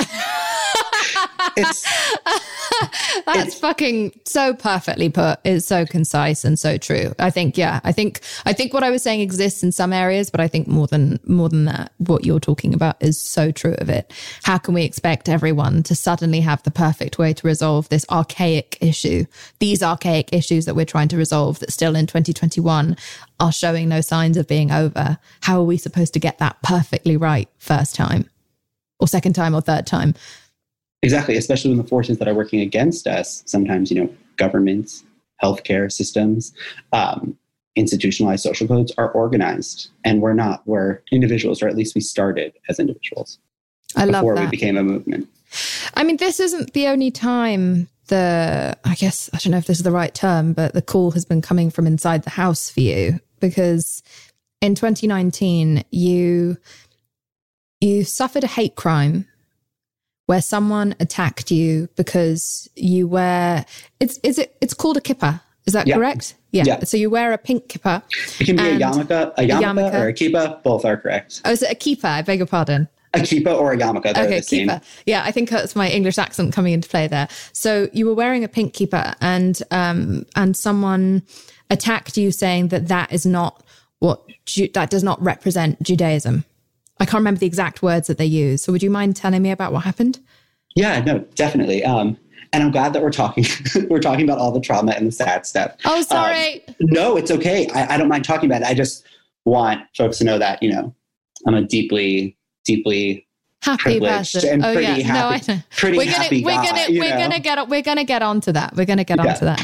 S4: it's,
S3: That's
S4: it's,
S3: fucking so perfectly put. It's so concise and so true. I think, yeah, I think, I think what I was saying exists in some areas, but I think more than, more than that, what you're talking about is so true of it. How can we expect everyone to suddenly have the perfect way to resolve this archaic issue, these archaic issues that we're trying to resolve that still in twenty twenty-one are showing no signs of being over? How are we supposed to get that perfectly right first time or second time or third time?
S4: Exactly, especially when the forces that are working against us, sometimes, you know, governments, healthcare systems, um, institutionalized social codes are organized, and we're not. We're individuals, or at least we started as individuals
S3: I love
S4: before
S3: that.
S4: we became a movement.
S3: I mean, this isn't the only time the, I guess, I don't know if this is the right term, but the call has been coming from inside the house for you, because in twenty nineteen, you you suffered a hate crime where someone attacked you because you wear, it's is it it's called a kippah. Is that
S4: yeah.
S3: correct? Yeah. yeah. So you wear a pink kippah.
S4: It can be a yarmulke, a yarmulke, a yarmulke, or a kippah. Both are correct.
S3: Oh, is it a kippah? I beg your pardon.
S4: A kippah or a yarmulke. They're
S3: okay,
S4: the same.
S3: kippah. Yeah, I think that's my English accent coming into play there. So you were wearing a pink kippah, and um, and someone attacked you saying that that is not what Ju- that does not represent Judaism. I can't remember the exact words that they used. So would you mind telling me about what happened?
S4: Yeah, no, definitely. Um, and I'm glad that we're talking, we're talking about all the trauma and the sad stuff.
S3: Oh, sorry.
S4: Um, no, it's okay. I, I don't mind talking about it. I just want folks to know that, you know, I'm a deeply, deeply
S3: happy person.
S4: And
S3: oh
S4: pretty
S3: yeah,
S4: happy,
S3: no, I know.
S4: Pretty
S3: we're gonna,
S4: happy
S3: we're
S4: guy,
S3: gonna, we're know? gonna get, we're gonna get onto that. We're gonna get
S4: yeah.
S3: onto that.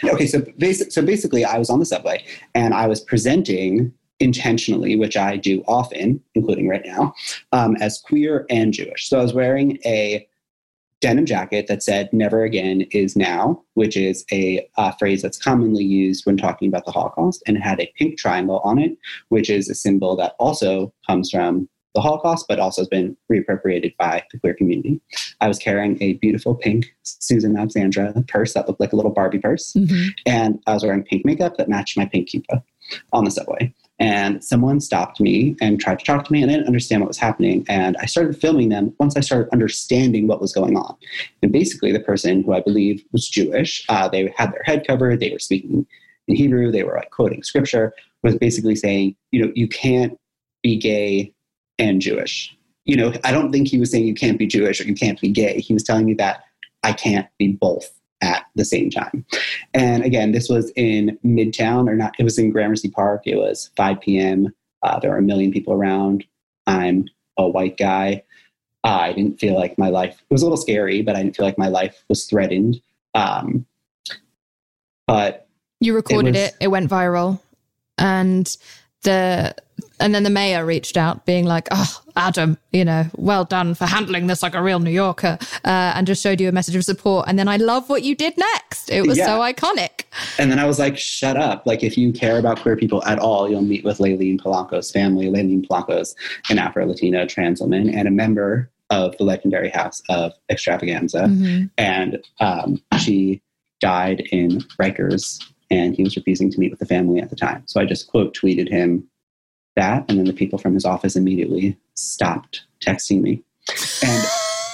S4: Okay, so, basic, so basically I was on the subway and I was presenting intentionally, which I do often, including right now, um, as queer and Jewish. So I was wearing a denim jacket that said "Never again is now," which is a uh, phrase that's commonly used when talking about the Holocaust, and it had a pink triangle on it, which is a symbol that also comes from the Holocaust, but also has been reappropriated by the queer community. I was carrying a beautiful pink Susan Alexandra purse that looked like a little Barbie purse, mm-hmm. and I was wearing pink makeup that matched my pink kippah on the subway. And someone stopped me and tried to talk to me, and I didn't understand what was happening. And I started filming them once I started understanding what was going on. And basically, the person, who I believe was Jewish, uh, they had their head covered, they were speaking in Hebrew, they were like quoting scripture, was basically saying, you know, you can't be gay and Jewish. You know, I don't think he was saying you can't be Jewish or you can't be gay. He was telling me that I can't be both at the same time. And again, this was in Midtown, or not, it was in Gramercy Park. It was five p.m. Uh, there were a million people around. I'm a white guy. Uh, I didn't feel like my life, it was a little scary, but I didn't feel like my life was threatened. Um, but
S3: you recorded it,
S4: it,
S3: was, it went viral. And the and then the mayor reached out being like, oh, Adam, you know, well done for handling this like a real New Yorker, uh, and just showed you a message of support. And then I love what you did next. It was yeah. so iconic.
S4: And then I was like, shut up. Like, if you care about queer people at all, you'll meet with Layleen Polanco's family. Layleen Polanco's an Afro-Latina trans woman and a member of the legendary House of Extravaganza. Mm-hmm. And um, she died in Rikers, and he was refusing to meet with the family at the time. So I just quote tweeted him that, and then the people from his office immediately stopped texting me. And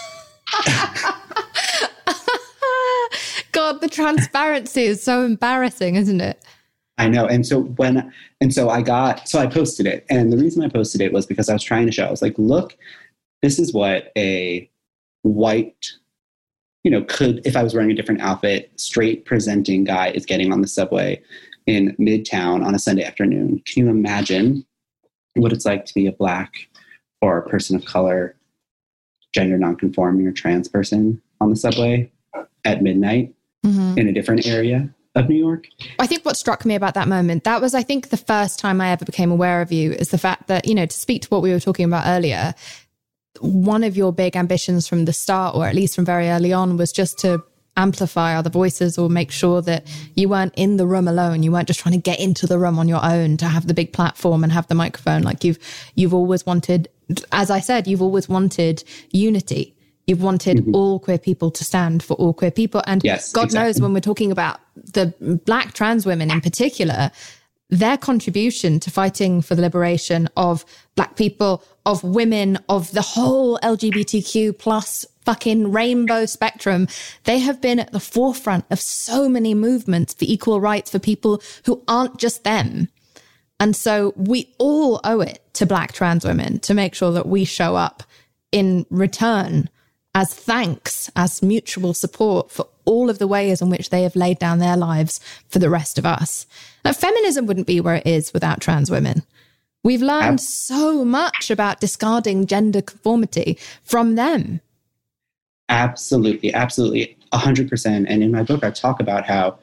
S3: God, the transparency is so embarrassing, isn't it?
S4: I know. And so when, and so I got, so I posted it. And the reason I posted it was because I was trying to show, I was like, look, this is what a white, you know, could, if I was wearing a different outfit, straight presenting guy is getting on the subway in Midtown on a Sunday afternoon. Can you imagine what it's like to be a Black or a person of color, gender nonconforming or trans person on the subway at midnight mm-hmm. in a different area of New York?
S3: I think what struck me about that moment, that was, I think, the first time I ever became aware of you, is the fact that, you know, to speak to what we were talking about earlier, one of your big ambitions from the start, or at least from very early on, was just to amplify other voices, or make sure that you weren't in the room alone. You weren't just trying to get into the room on your own to have the big platform and have the microphone. Like you've, you've always wanted, as I said, you've always wanted unity. You've wanted mm-hmm. all queer people to stand for all queer people. And
S4: yes,
S3: God
S4: exactly.
S3: knows, when we're talking about the Black trans women in particular, their contribution to fighting for the liberation of Black people, of women, of the whole L G B T Q plus fucking rainbow spectrum, they have been at the forefront of so many movements for equal rights for people who aren't just them. And so we all owe it to Black trans women to make sure that we show up in return as thanks, as mutual support for all of the ways in which they have laid down their lives for the rest of us. Now, feminism wouldn't be where it is without trans women. We've learned so much about discarding gender conformity from them.
S4: Absolutely, absolutely, one hundred percent. And in my book, I talk about how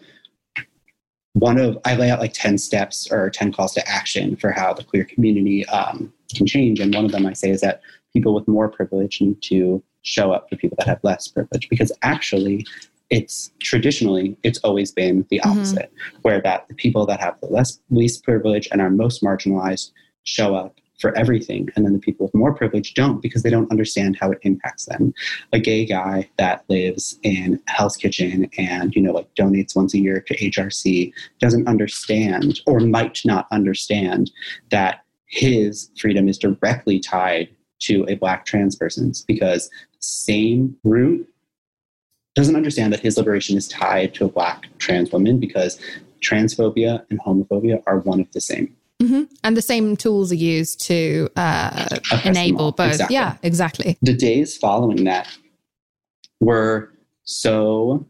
S4: one of, I lay out like ten steps or ten calls to action for how the queer community um, can change. And one of them I say is that people with more privilege need to show up for people that have less privilege, because actually it's traditionally, it's always been the opposite, mm-hmm. where that the people that have the less least privilege and are most marginalized show up for everything. And then the people with more privilege don't, because they don't understand how it impacts them. A gay guy that lives in Hell's Kitchen and, you know, like donates once a year to H R C doesn't understand, or might not understand, that his freedom is directly tied to a Black trans person's, because same root doesn't understand that his liberation is tied to a Black trans woman, because transphobia and homophobia are one of the same.
S3: Mm-hmm. And the same tools are used to uh, enable both.
S4: Exactly.
S3: Yeah, exactly.
S4: The days following that were so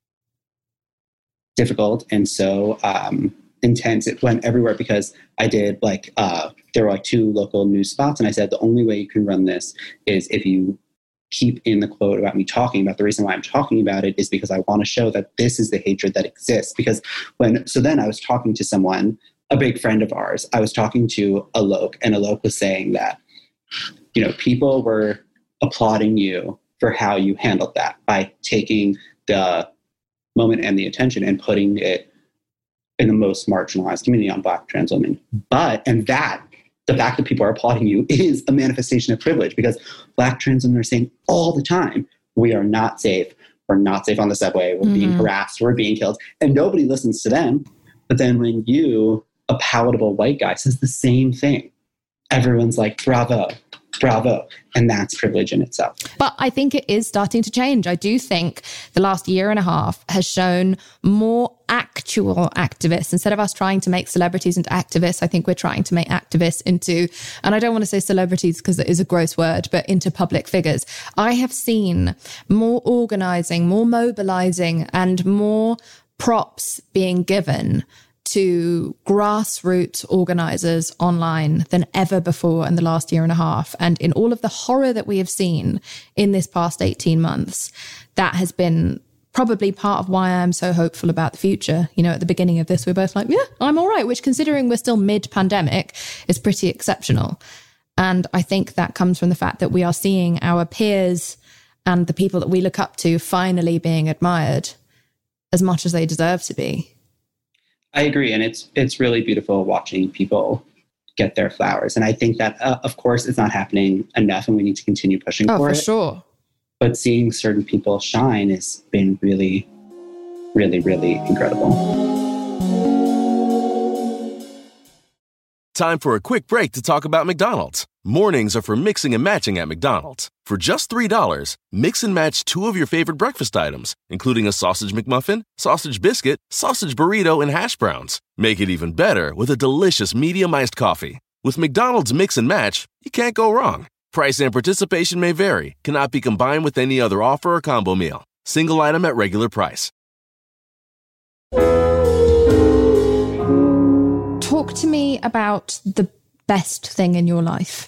S4: difficult and so um, intense. It went everywhere, because I did like, uh, there were like two local news spots, and I said, the only way you can run this is if you keep in the quote about me talking about, the reason why I'm talking about it is because I want to show that this is the hatred that exists. Because when, so then I was talking to someone, a big friend of ours, I was talking to Alok, and Alok was saying that, you know, people were applauding you for how you handled that by taking the moment and the attention and putting it in the most marginalized community on Black trans women. But, and that, the fact that people are applauding you is a manifestation of privilege, because Black trans women are saying all the time, we are not safe. We're not safe on the subway. We're mm-hmm. being harassed. We're being killed. And nobody listens to them. But then when you, a palatable white guy, says the same thing, everyone's like, bravo, bravo. And that's privilege in itself.
S3: But I think it is starting to change. I do think the last year and a half has shown more actual activists. Instead of us trying to make celebrities into activists, I think we're trying to make activists into, and I don't want to say celebrities because it is a gross word, but into public figures. I have seen more organizing, more mobilizing, and more props being given to grassroots organizers online than ever before in the last year and a half. And in all of the horror that we have seen in this past eighteen months, that has been probably part of why I'm so hopeful about the future. You know, at the beginning of this, we're both like, yeah, I'm all right, which considering we're still mid-pandemic is pretty exceptional. And I think that comes from the fact that we are seeing our peers and the people that we look up to finally being admired as much as they deserve to be.
S4: I agree. And it's it's really beautiful watching people get their flowers. And I think that, uh, of course, it's not happening enough and we need to continue pushing
S3: oh,
S4: for,
S3: for
S4: it.
S3: for sure.
S4: But seeing certain people shine has been really, really, really incredible.
S7: Time for a quick break to talk about McDonald's. Mornings are for mixing and matching at McDonald's. For just three dollars, mix and match two of your favorite breakfast items, including a sausage McMuffin, sausage biscuit, sausage burrito, and hash browns. Make it even better with a delicious medium iced coffee. With McDonald's Mix and Match, you can't go wrong. Price and participation may vary, cannot be combined with any other offer or combo meal. Single item at regular price.
S3: Talk to me about the best thing in your life.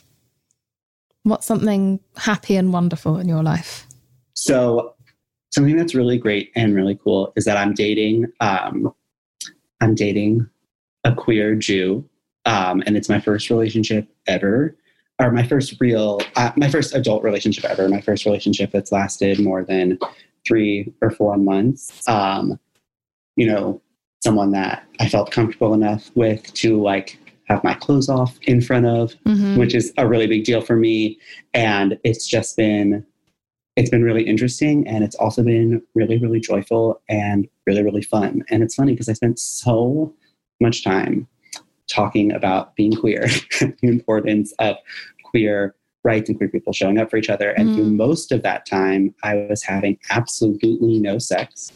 S3: What's something happy and wonderful in your life?
S4: So something that's really great and really cool is that I'm dating, um, I'm dating a queer Jew. Um, and it's my first relationship ever, or my first real, uh, my first adult relationship ever. My first relationship that's lasted more than three or four months. Um, you know, someone that I felt comfortable enough with to like have my clothes off in front of, mm-hmm. which is a really big deal for me. And it's just been, it's been really interesting. And it's also been really, really joyful and really, really fun. And it's funny because I spent so much time talking about being queer, the importance of queer rights and queer people showing up for each other. And mm. through most of that time, I was having absolutely no sex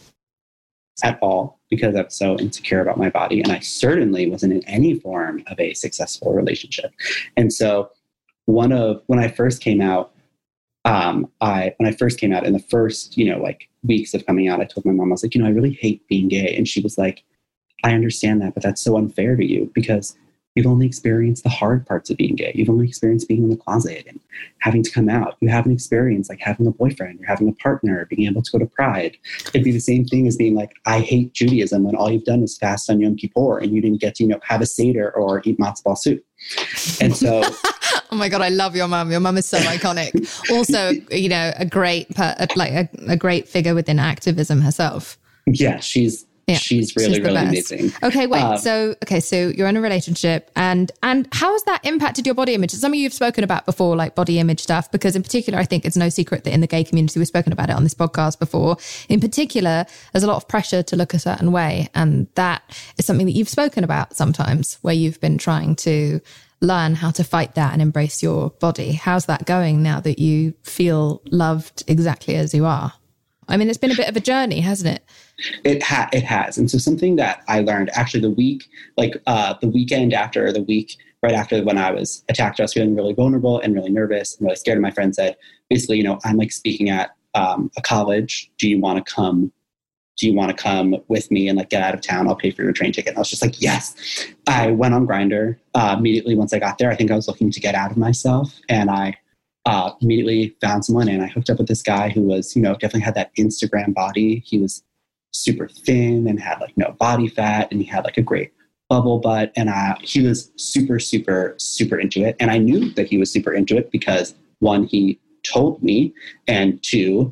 S4: at all because I'm so insecure about my body. And I certainly wasn't in any form of a successful relationship. And so one of, when I first came out, um, I, when I first came out in the first, you know, like weeks of coming out, I told my mom, I was like, you know, I really hate being gay. And she was like, I understand that, but that's so unfair to you because you've only experienced the hard parts of being gay. You've only experienced being in the closet and having to come out. You haven't experienced like having a boyfriend or having a partner, or being able to go to Pride. It'd be the same thing as being like, I hate Judaism when all you've done is fast on Yom Kippur and you didn't get to, you know, have a Seder or eat matzo ball soup. And so...
S3: Oh my God, I love your mum. Your mum is so iconic. Also, you know, a great, like a, a great figure within activism herself.
S4: Yeah, she's... Yeah, she's really, she's really best. Amazing.
S3: Okay, wait.
S4: Um,
S3: so, okay, so you're in a relationship, and and how has that impacted your body image? It's something you've spoken about before, like body image stuff. Because in particular, I think it's no secret that in the gay community, we've spoken about it on this podcast before. In particular, there's a lot of pressure to look a certain way, and that is something that you've spoken about sometimes, where you've been trying to learn how to fight that and embrace your body. How's that going now that you feel loved exactly as you are? I mean, it's been a bit of a journey, hasn't it?
S4: It ha- it has. And so something that I learned actually the week, like uh, the weekend after the week, right after when I was attacked, I was feeling really vulnerable and really nervous and really scared. And my friend said, basically, you know, I'm like speaking at um, a college. Do you want to come? Do you want to come with me and like get out of town? I'll pay for your train ticket. And I was just like, yes. I went on Grindr uh, immediately once I got there. I think I was looking to get out of myself. And I uh, immediately found someone, and I hooked up with this guy who was, you know, definitely had that Instagram body. He was super thin and had like no body fat, and he had like a great bubble butt, and uh, he was super, super, super into it. And I knew that he was super into it because, one, he told me, and two,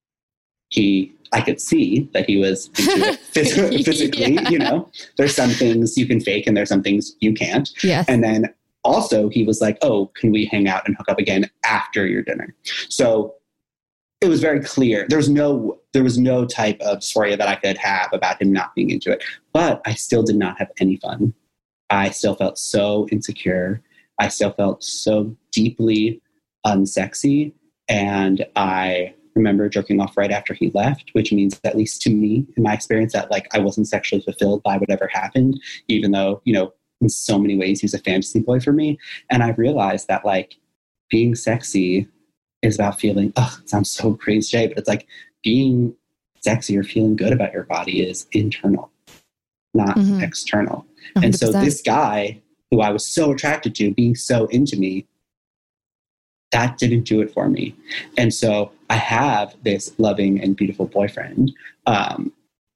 S4: he I could see that he was into it phys- physically. Yeah. You know, there's some things you can fake and there's some things you can't.
S3: Yes.
S4: And then also he was like, oh, can we hang out and hook up again after your dinner? So it was very clear. There was no, there was no type of dysphoria that I could have about him not being into it. But I still did not have any fun. I still felt so insecure. I still felt so deeply unsexy. And I remember jerking off right after he left, which means, at least to me, in my experience, that like I wasn't sexually fulfilled by whatever happened, even though, you know, in so many ways he was a fantasy boy for me. And I realized that like being sexy is about feeling, oh, it sounds so crazy, but it's like being sexy or feeling good about your body is internal, not mm-hmm. external. one hundred percent. And so this guy who I was so attracted to, being so into me, that didn't do it for me. And so I have this loving and beautiful boyfriend, um,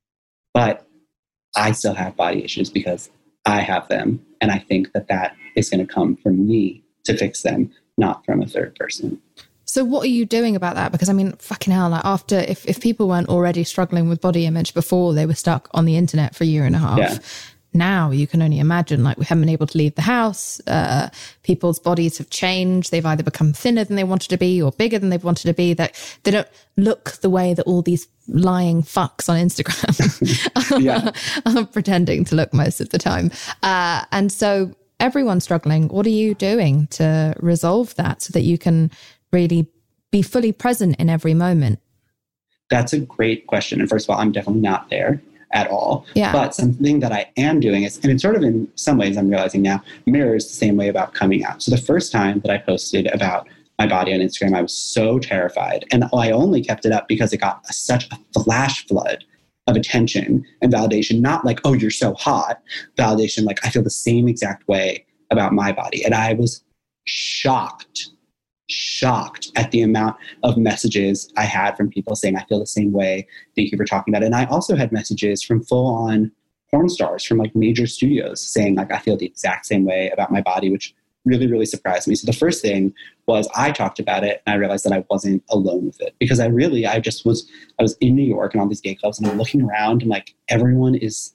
S4: but I still have body issues because I have them. And I think that that is going to come from me to fix them, not from a third person.
S3: So what are you doing about that? Because I mean, fucking hell, like after, if, if people weren't already struggling with body image before they were stuck on the internet for a year and a half, yeah. Now you can only imagine, like we haven't been able to leave the house. Uh, people's bodies have changed. They've either become thinner than they wanted to be or bigger than they've wanted to be. That they don't look the way that all these lying fucks on Instagram are pretending to look most of the time. Uh, and so everyone's struggling. What are you doing to resolve that so that you can really be fully present in every moment?
S4: That's a great question. And first of all, I'm definitely not there at all.
S3: Yeah.
S4: But something that I am doing is, and it's sort of in some ways I'm realizing now, mirrors the same way about coming out. So the first time that I posted about my body on Instagram, I was so terrified. And I only kept it up because it got a, such a flash flood of attention and validation. Not like, oh, you're so hot. Validation, like I feel the same exact way about my body. And I was shocked shocked at the amount of messages I had from people saying, I feel the same way. Thank you for talking about it. And I also had messages from full-on porn stars from like major studios saying like, I feel the exact same way about my body, which really, really surprised me. So the first thing was I talked about it and I realized that I wasn't alone with it, because I really, I just was, I was in New York and all these gay clubs and I'm looking around and like everyone is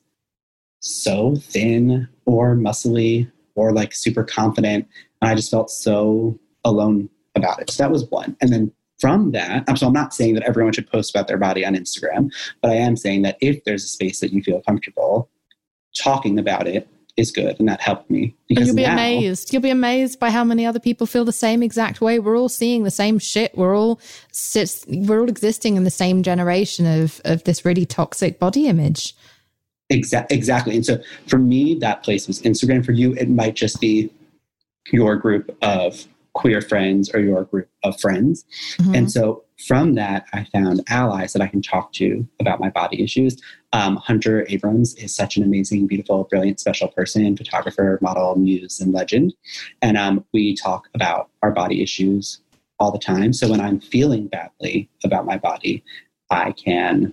S4: so thin or muscly or like super confident. And I just felt so alone about it. So that was one. And then from that, so I'm not saying that everyone should post about their body on Instagram, but I am saying that if there's a space that you feel comfortable, talking about it is good. And that helped me. Because
S3: and you'll be
S4: now,
S3: amazed. You'll be amazed by how many other people feel the same exact way. We're all seeing the same shit. We're all we're all existing in the same generation of, of this really toxic body image.
S4: Exa- exactly. And so for me, that place was Instagram. For you, it might just be your group of queer friends or your group of friends. Mm-hmm. And so from that, I found allies that I can talk to about my body issues. Um, Hunter Abrams is such an amazing, beautiful, brilliant, special person, photographer, model, muse, and legend. And um, we talk about our body issues all the time. So when I'm feeling badly about my body, I can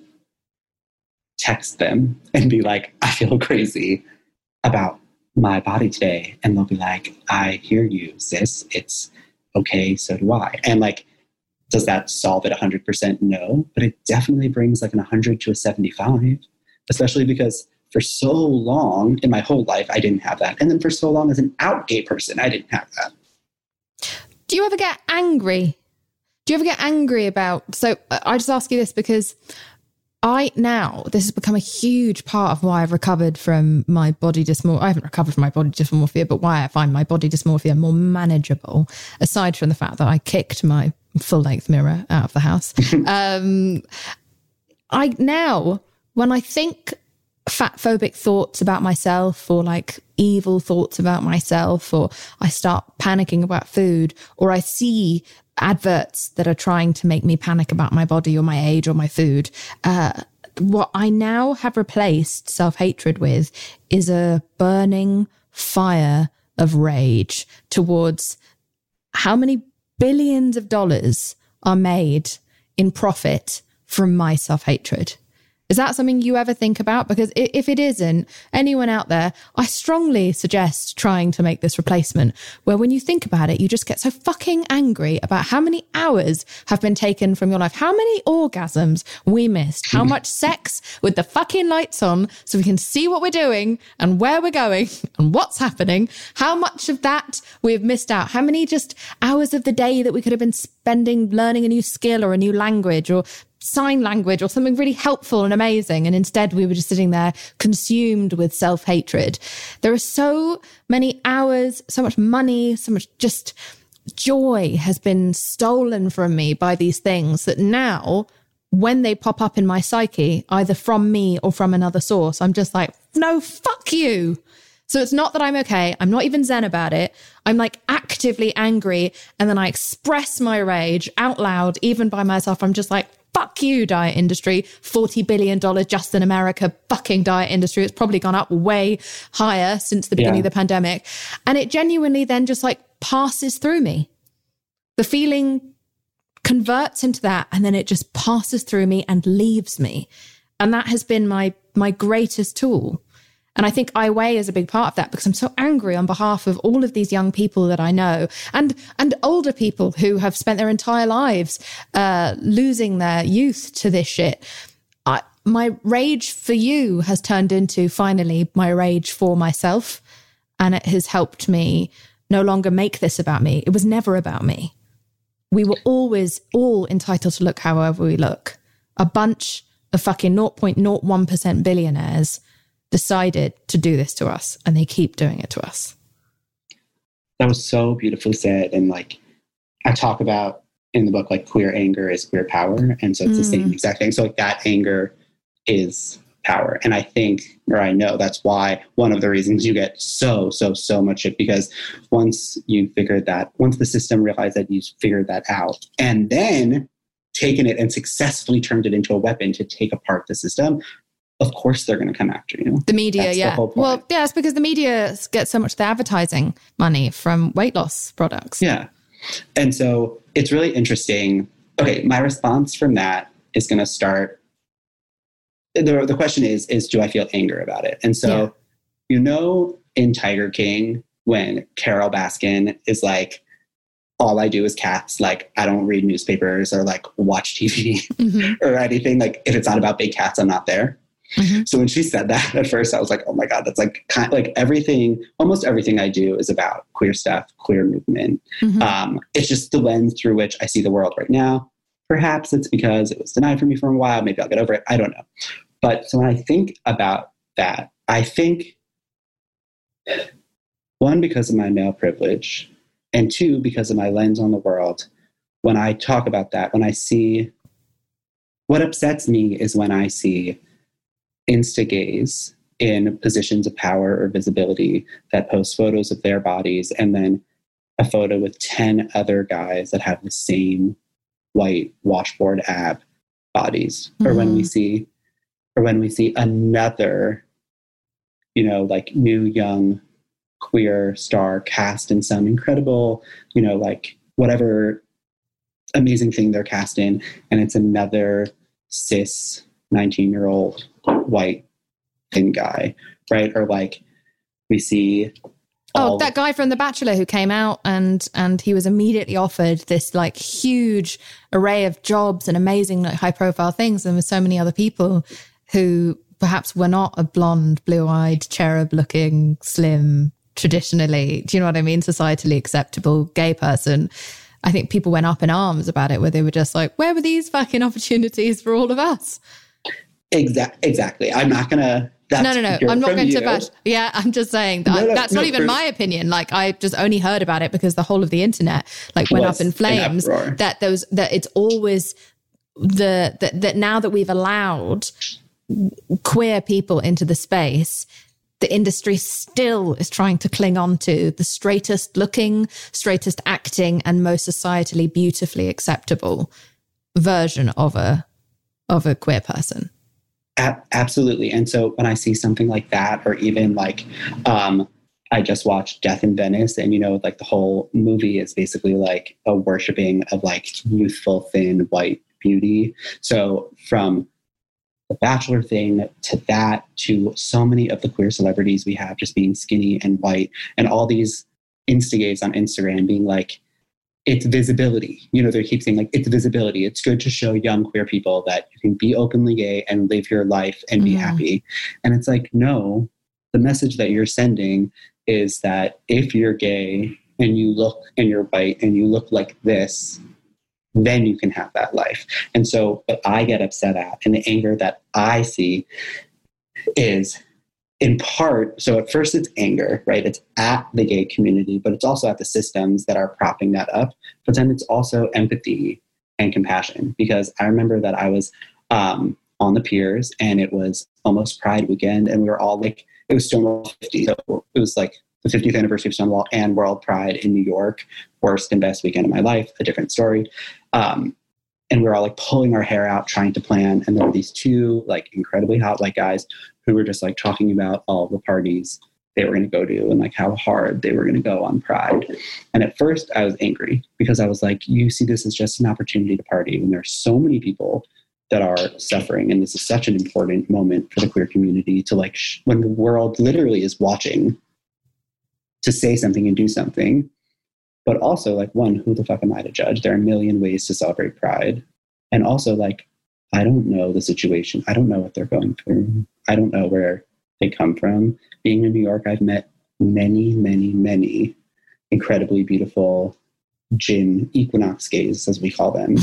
S4: text them and be like, I feel crazy about my body today. And they'll be like, I hear you, sis. It's okay. So do I. And like, does that solve it one hundred percent? No, but it definitely brings like an one hundred to a seventy-five, especially because for so long in my whole life, I didn't have that. And then for so long as an out gay person, I didn't have that.
S3: Do you ever get angry? Do you ever get angry about, so I just ask you this because I now, this has become a huge part of why I've recovered from my body dysmorphia. I haven't recovered from my body dysmorphia, but why I find my body dysmorphia more manageable, aside from the fact that I kicked my full-length mirror out of the house. um, I now, when I think fat-phobic thoughts about myself or like evil thoughts about myself, or I start panicking about food, or I see adverts that are trying to make me panic about my body or my age or my food, uh, what I now have replaced self-hatred with is a burning fire of rage towards how many billions of dollars are made in profit from my self-hatred. Is that something you ever think about? Because if it isn't, anyone out there, I strongly suggest trying to make this replacement where when you think about it, you just get so fucking angry about how many hours have been taken from your life, how many orgasms we missed, how much sex with the fucking lights on so we can see what we're doing and where we're going and what's happening, how much of that we've missed out, how many just hours of the day that we could have been spending learning a new skill or a new language or sign language or something really helpful and amazing. And instead we were just sitting there consumed with self-hatred. There are so many hours, so much money, so much just joy has been stolen from me by these things that now when they pop up in my psyche, either from me or from another source, I'm just like, no, fuck you. So it's not that I'm okay. I'm not even zen about it. I'm like actively angry. And then I express my rage out loud, even by myself. I'm just like, fuck you, diet industry. forty billion dollars just in America, fucking diet industry. It's probably gone up way higher since the beginning yeah. of the pandemic. And it genuinely then just like passes through me. The feeling converts into that and then it just passes through me and leaves me. And that has been my my greatest tool. And I think I Weigh is a big part of that because I'm so angry on behalf of all of these young people that I know and and older people who have spent their entire lives uh, losing their youth to this shit. I, my rage for you has turned into finally my rage for myself. And it has helped me no longer make this about me. It was never about me. We were always all entitled to look however we look. A bunch of fucking zero point zero one percent billionaires decided to do this to us and they keep doing it to us.
S4: That was so beautifully said. And like, I talk about in the book, like queer anger is queer power. And so it's mm. the same exact thing. So like that anger is power. And I think, or I know that's why one of the reasons you get so, so, so much shit, because once you figured that, once the system realized that you figured that out and then taken it and successfully turned it into a weapon to take apart the system, of course they're going to come after you.
S3: The media,
S4: That's
S3: yeah.
S4: The
S3: well, yeah, it's because the media gets so much of the advertising money from weight loss products.
S4: Yeah. And so it's really interesting. Okay, my response from that is going to start. The, the question is, is do I feel anger about it? And so, yeah. you know, in Tiger King, when Carol Baskin is like, all I do is cats, like I don't read newspapers or like watch T V mm-hmm. or anything. Like if it's not about big cats, I'm not there. Mm-hmm. So when she said that at first, I was like, oh my God, that's like kind of like everything, almost everything I do is about queer stuff, queer movement. Mm-hmm. Um, it's just the lens through which I see the world right now. Perhaps it's because it was denied from me for a while. Maybe I'll get over it. I don't know. But so when I think about that, I think one, because of my male privilege, and two, because of my lens on the world, when I talk about that, when I see, what upsets me is when I see insta-gays in positions of power or visibility that post photos of their bodies and then a photo with ten other guys that have the same white washboard ab bodies. Mm-hmm. Or when we see, or when we see another, you know, like new young queer star cast in some incredible, you know, like whatever amazing thing they're cast in, and it's another cis nineteen-year-old white thin guy, right? Or like we see
S3: oh that guy from The Bachelor who came out and and he was immediately offered this like huge array of jobs and amazing like high profile things, and with so many other people who perhaps were not a blonde, blue-eyed, cherub-looking, slim, traditionally, do you know what I mean, societally acceptable gay person. I think people went up in arms about it, where they were just like, where were these fucking opportunities for all of us?
S4: Exactly. Exactly. I'm not going to...
S3: No, no, no. I'm not going you. to bash. Yeah, I'm just saying that
S4: no, no,
S3: that's
S4: no,
S3: not even
S4: for,
S3: my opinion. Like I just only heard about it because the whole of the internet like went up in flames. That there was, that it's always the, that, that now that we've allowed queer people into the space, the industry still is trying to cling on to the straightest looking, straightest acting, and most societally beautifully acceptable version of a of a queer person.
S4: A- absolutely. And so when I see something like that, or even like, um, I just watched Death in Venice, and, you know, like the whole movie is basically like a worshiping of like youthful, thin, white beauty. So from the Bachelor thing to that, to so many of the queer celebrities we have just being skinny and white, and all these instigates on Instagram being like, it's visibility. You know, they keep saying like, it's visibility. It's good to show young queer people that you can be openly gay and live your life and be mm. happy. And it's like, no, the message that you're sending is that if you're gay and you look and you're white and you look like this, then you can have that life. And so what I get upset at and the anger that I see is in part, so at first it's anger, right? It's at the gay community, but it's also at the systems that are propping that up. But then it's also empathy and compassion, because I remember that I was um, on the piers and it was almost Pride weekend, and we were all like, it was Stonewall fifty. So it was like the fiftieth anniversary of Stonewall and World Pride in New York. Worst and best weekend of my life, a different story. Um, and we were all like pulling our hair out, trying to plan. And there were these two like incredibly hot white guys who were just like talking about all the parties they were going to go to and like how hard they were going to go on Pride. And at first I was angry because I was like, you see this as just an opportunity to party when there's so many people that are suffering. And this is such an important moment for the queer community to like, sh- when the world literally is watching, to say something and do something. But also like, one, who the fuck am I to judge? There are a million ways to celebrate Pride. And also like, I don't know the situation. I don't know what they're going through. I don't know where they come from. Being in New York, I've met many, many, many incredibly beautiful gin equinox gays, as we call them,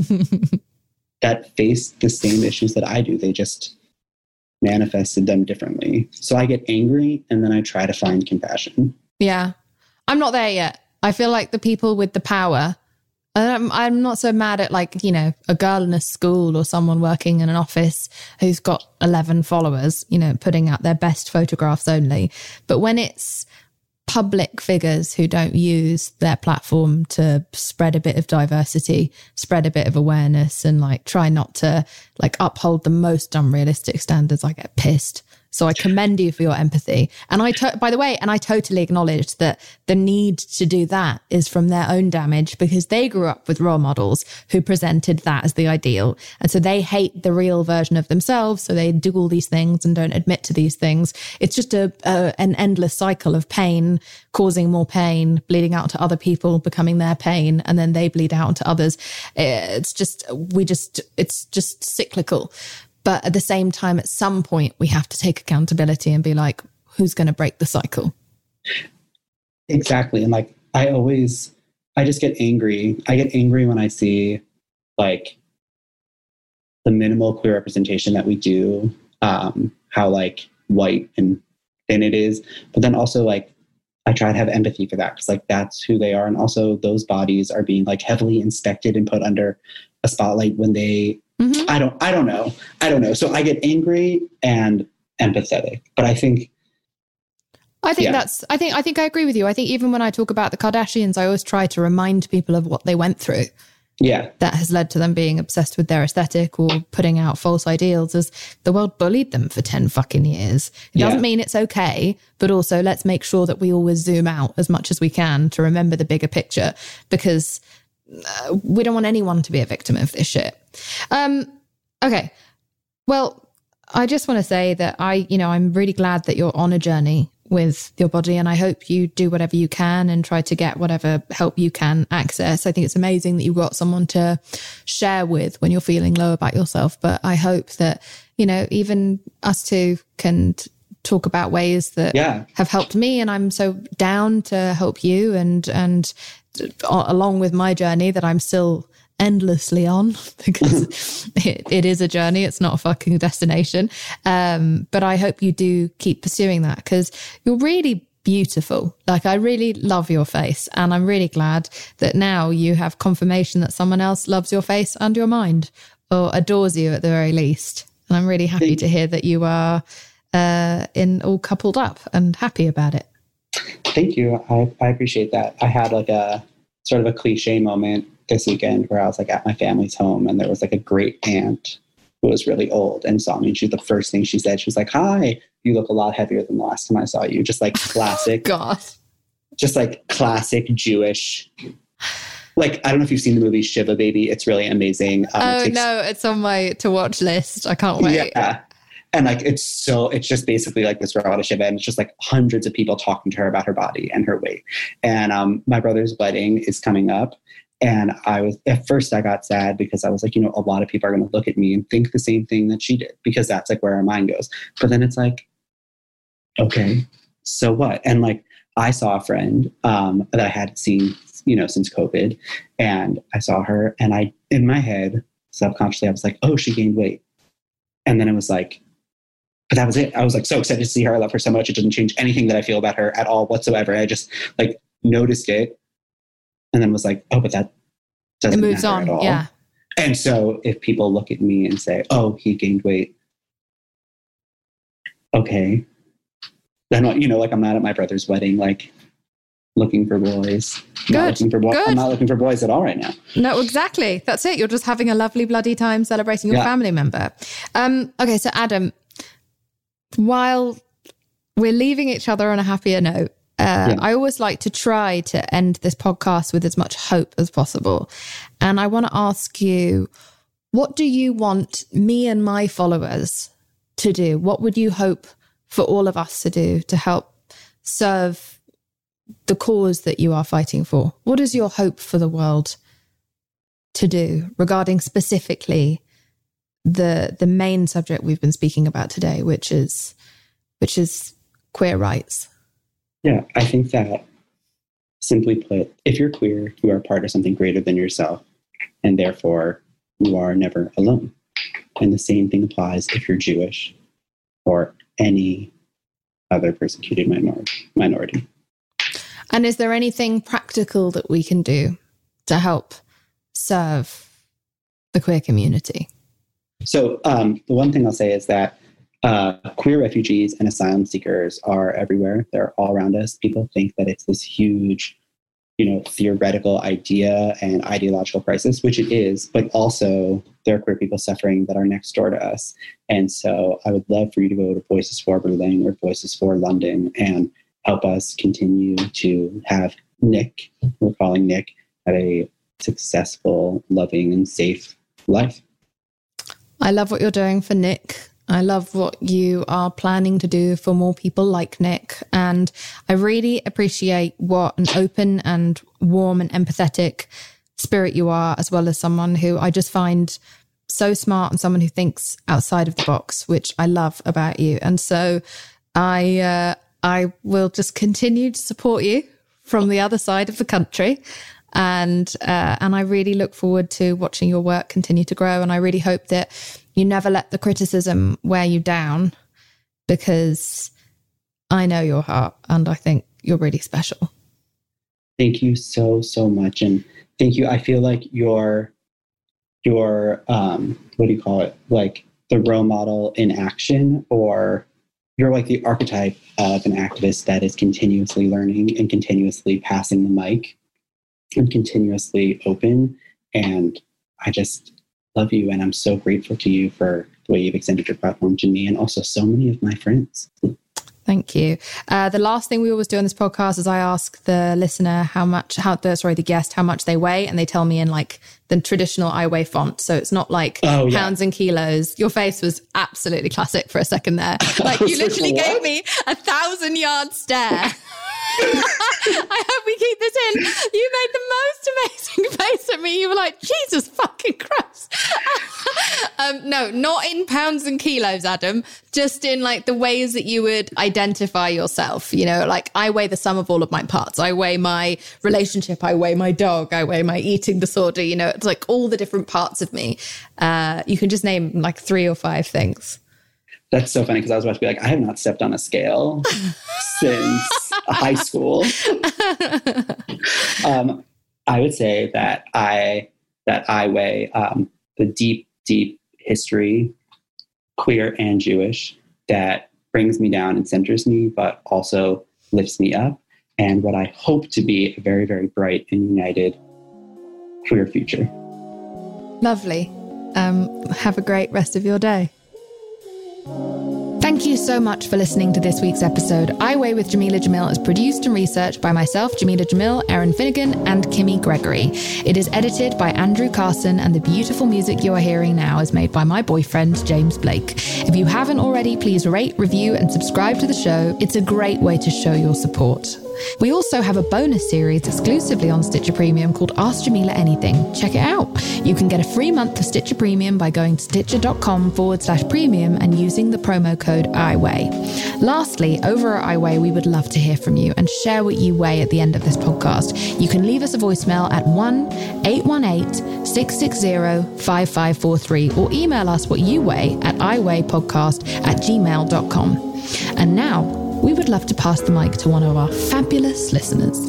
S4: that face the same issues that I do. They just manifested them differently. So I get angry and then I try to find compassion.
S3: Yeah. I'm not there yet. I feel like the people with the power, I'm, I'm not so mad at like, you know, a girl in a school or someone working in an office who's got eleven followers, you know, putting out their best photographs only. But when it's public figures who don't use their platform to spread a bit of diversity, spread a bit of awareness, and like try not to like uphold the most unrealistic standards, I get pissed. So I commend you for your empathy. And I, to- by the way, and I totally acknowledge that the need to do that is from their own damage, because they grew up with role models who presented that as the ideal. And so they hate the real version of themselves. So they do all these things and don't admit to these things. It's just a, a an endless cycle of pain, causing more pain, bleeding out to other people, becoming their pain, and then they bleed out to others. It's just, we just, it's just cyclical. But at the same time, at some point, we have to take accountability and be like, who's going to break the cycle?
S4: Exactly. And like, I always, I just get angry. I get angry when I see like the minimal queer representation that we do, um, how like white and thin it is. But then also like, I try to have empathy for that, because like that's who they are. And also those bodies are being like heavily inspected and put under a spotlight when they, Mm-hmm. I don't, I don't know. I don't know. So I get angry and empathetic, but I think,
S3: I think
S4: yeah.
S3: that's, I think, I think I agree with you. I think even when I talk about the Kardashians, I always try to remind people of what they went through.
S4: Yeah.
S3: That has led to them being obsessed with their aesthetic or putting out false ideals, as the world bullied them for ten fucking years. It yeah. doesn't mean it's okay, but also let's make sure that we always zoom out as much as we can to remember the bigger picture, because Uh, we don't want anyone to be a victim of this shit. Um, okay. Well, I just want to say that I, you know, I'm really glad that you're on a journey with your body, and I hope you do whatever you can and try to get whatever help you can access. I think it's amazing that you've got someone to share with when you're feeling low about yourself. But I hope that, you know, even us two can t- talk about ways that yeah. have helped me, and I'm so down to help you, and and along with my journey that I'm still endlessly on, because it, it is a journey, it's not a fucking destination. Um, but I hope you do keep pursuing that, because you're really beautiful. Like, I really love your face, and I'm really glad that now you have confirmation that someone else loves your face and your mind, or adores you at the very least. And I'm really happy to hear that you are uh, in all coupled up and happy about it.
S4: Thank you. I, I appreciate that. I had like a sort of a cliche moment this weekend where I was like at my family's home, and there was like a great aunt who was really old and saw me. And she, the first thing she said, she was like, "Hi, you look a lot heavier than the last time I saw you." Just like classic,
S3: God,
S4: just like classic Jewish. Like, I don't know if you've seen the movie Shiva Baby. It's really amazing. Um,
S3: oh
S4: it takes,
S3: no, it's on my to watch list. I can't wait.
S4: Yeah. And like, it's so, it's just basically like this robot of Shiva, and it's just like hundreds of people talking to her about her body and her weight. And um, my brother's wedding is coming up. And I was, at first I got sad because I was like, you know, a lot of people are going to look at me and think the same thing that she did, because that's like where our mind goes. But then it's like, okay, so what? And like, I saw a friend um, that I hadn't seen, you know, since COVID, and I saw her, and I, in my head, subconsciously, I was like, oh, she gained weight. And then it was like, but that was it. I was like so excited to see her. I love her so much. It doesn't change anything that I feel about her at all whatsoever. I just like noticed it and then was like, oh, but that doesn't
S3: It moves
S4: matter
S3: on.
S4: at all.
S3: Yeah.
S4: And so if people look at me and say, oh, he gained weight. Okay. Then, you know, like I'm not at my brother's wedding, like looking for boys. I'm not
S3: Good.
S4: looking for boys.
S3: Good.
S4: I'm not looking for boys at all right now.
S3: No, exactly. That's it. You're just having a lovely bloody time celebrating your
S4: Yeah.
S3: family member. Um, okay, so Adam, while we're leaving each other on a happier note, uh,
S4: Yeah.
S3: I always like to try to end this podcast with as much hope as possible. And I want to ask you, what do you want me and my followers to do? What would you hope for all of us to do to help serve the cause that you are fighting for? What is your hope for the world to do regarding specifically the the main subject we've been speaking about today, which is which is queer rights?
S4: Yeah, I think that, simply put, if you're queer, you are part of something greater than yourself, and therefore you are never alone. And the same thing applies if you're Jewish or any other persecuted minor- minority.
S3: And is there anything practical that we can do to help serve the queer community?
S4: So um, the one thing I'll say is that uh, queer refugees and asylum seekers are everywhere. They're all around us. People think that it's this huge, you know, theoretical idea and ideological crisis, which it is, but also there are queer people suffering that are next door to us. And so I would love for you to go to Voices for Berlin or Voices for London and help us continue to have Nick, we're calling Nick, have a successful, loving, and safe life.
S3: I love what you're doing for Nick. I love what you are planning to do for more people like Nick. And I really appreciate what an open and warm and empathetic spirit you are, as well as someone who I just find so smart and someone who thinks outside of the box, which I love about you. And so I, uh, I will just continue to support you from the other side of the country. And uh, and I really look forward to watching your work continue to grow. And I really hope that you never let the criticism wear you down, because I know your heart and I think you're really special.
S4: Thank you so, so much. And thank you. I feel like you're, you're um, what do you call it? Like the role model in action, or you're like the archetype of an activist that is continuously learning and continuously passing the mic and continuously open. And I just love you. And I'm so grateful to you for the way you've extended your platform to me and also so many of my friends.
S3: Thank you. Uh, the last thing we always do on this podcast is I ask the listener how much, how the, sorry, the guest, how much they weigh. And they tell me in like the traditional I weigh font. So it's not like
S4: oh, yeah.
S3: pounds and kilos. Your face was absolutely classic for a second there. Like you literally
S4: like,
S3: gave me a thousand yard stare. I hope we keep this in. You made the most amazing face at me. You were like, Jesus fucking Christ. um, no, not in pounds and kilos, Adam. Just in like the ways that you would identify yourself. You know, like I weigh the sum of all of my parts. I weigh my relationship. I weigh my dog. I weigh my eating disorder. You know, it's like all the different parts of me. Uh, you can just name like three or five things.
S4: That's so funny because I was about to be like, I have not stepped on a scale since high school. um, I would say that I that I weigh um, the deep, deep history, queer and Jewish, that brings me down and centers me, but also lifts me up, and what I hope to be a very, very bright and united queer future.
S3: Lovely. Um, have a great rest of your day. Thank you so much for listening to this week's episode. I Weigh with Jameela Jamil is produced and researched by myself, Jameela Jamil, Erin Finnegan, and Kimmy Gregory. It is edited by Andrew Carson, and the beautiful music you are hearing now is made by my boyfriend, James Blake. If you haven't already, please rate, review, and subscribe to the show. It's a great way to show your support. We also have a bonus series exclusively on Stitcher Premium called Ask Jameela Anything. Check it out. You can get a free month of Stitcher Premium by going to stitcher.com forward slash premium and using the promo code iWeigh. Lastly, over at iWeigh, we would love to hear from you and share what you weigh at the end of this podcast. You can leave us a voicemail at one eight one eight, six six zero, five five four three or email us what you weigh at iweighpodcast at gmail dot com. And now, we would love to pass the mic to one of our fabulous listeners.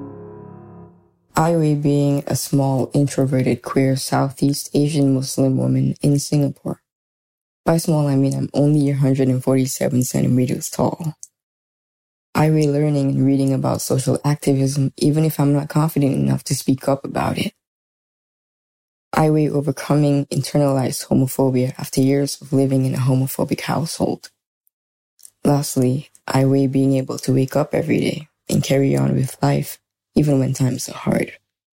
S8: I Weigh being a small, introverted, queer, Southeast Asian Muslim woman in Singapore. By small, I mean I'm only one hundred forty-seven centimeters tall. I Weigh learning and reading about social activism, even if I'm not confident enough to speak up about it. I Weigh overcoming internalized homophobia after years of living in a homophobic household. Lastly, I Weigh being able to wake up every day and carry on with life, even when times are hard.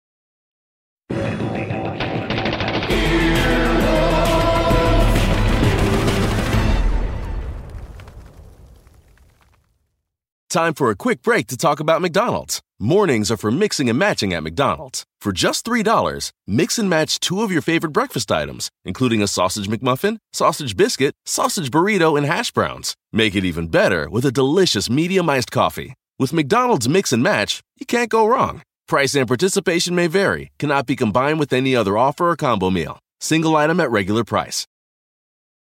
S7: Time for a quick break to talk about McDonald's. Mornings are for mixing and matching at McDonald's. For just three dollars, mix and match two of your favorite breakfast items, including a sausage McMuffin, sausage biscuit, sausage burrito, and hash browns. Make it even better with a delicious medium iced coffee. With McDonald's Mix and Match, you can't go wrong. Price and participation may vary, cannot be combined with any other offer or combo meal. Single item at regular price.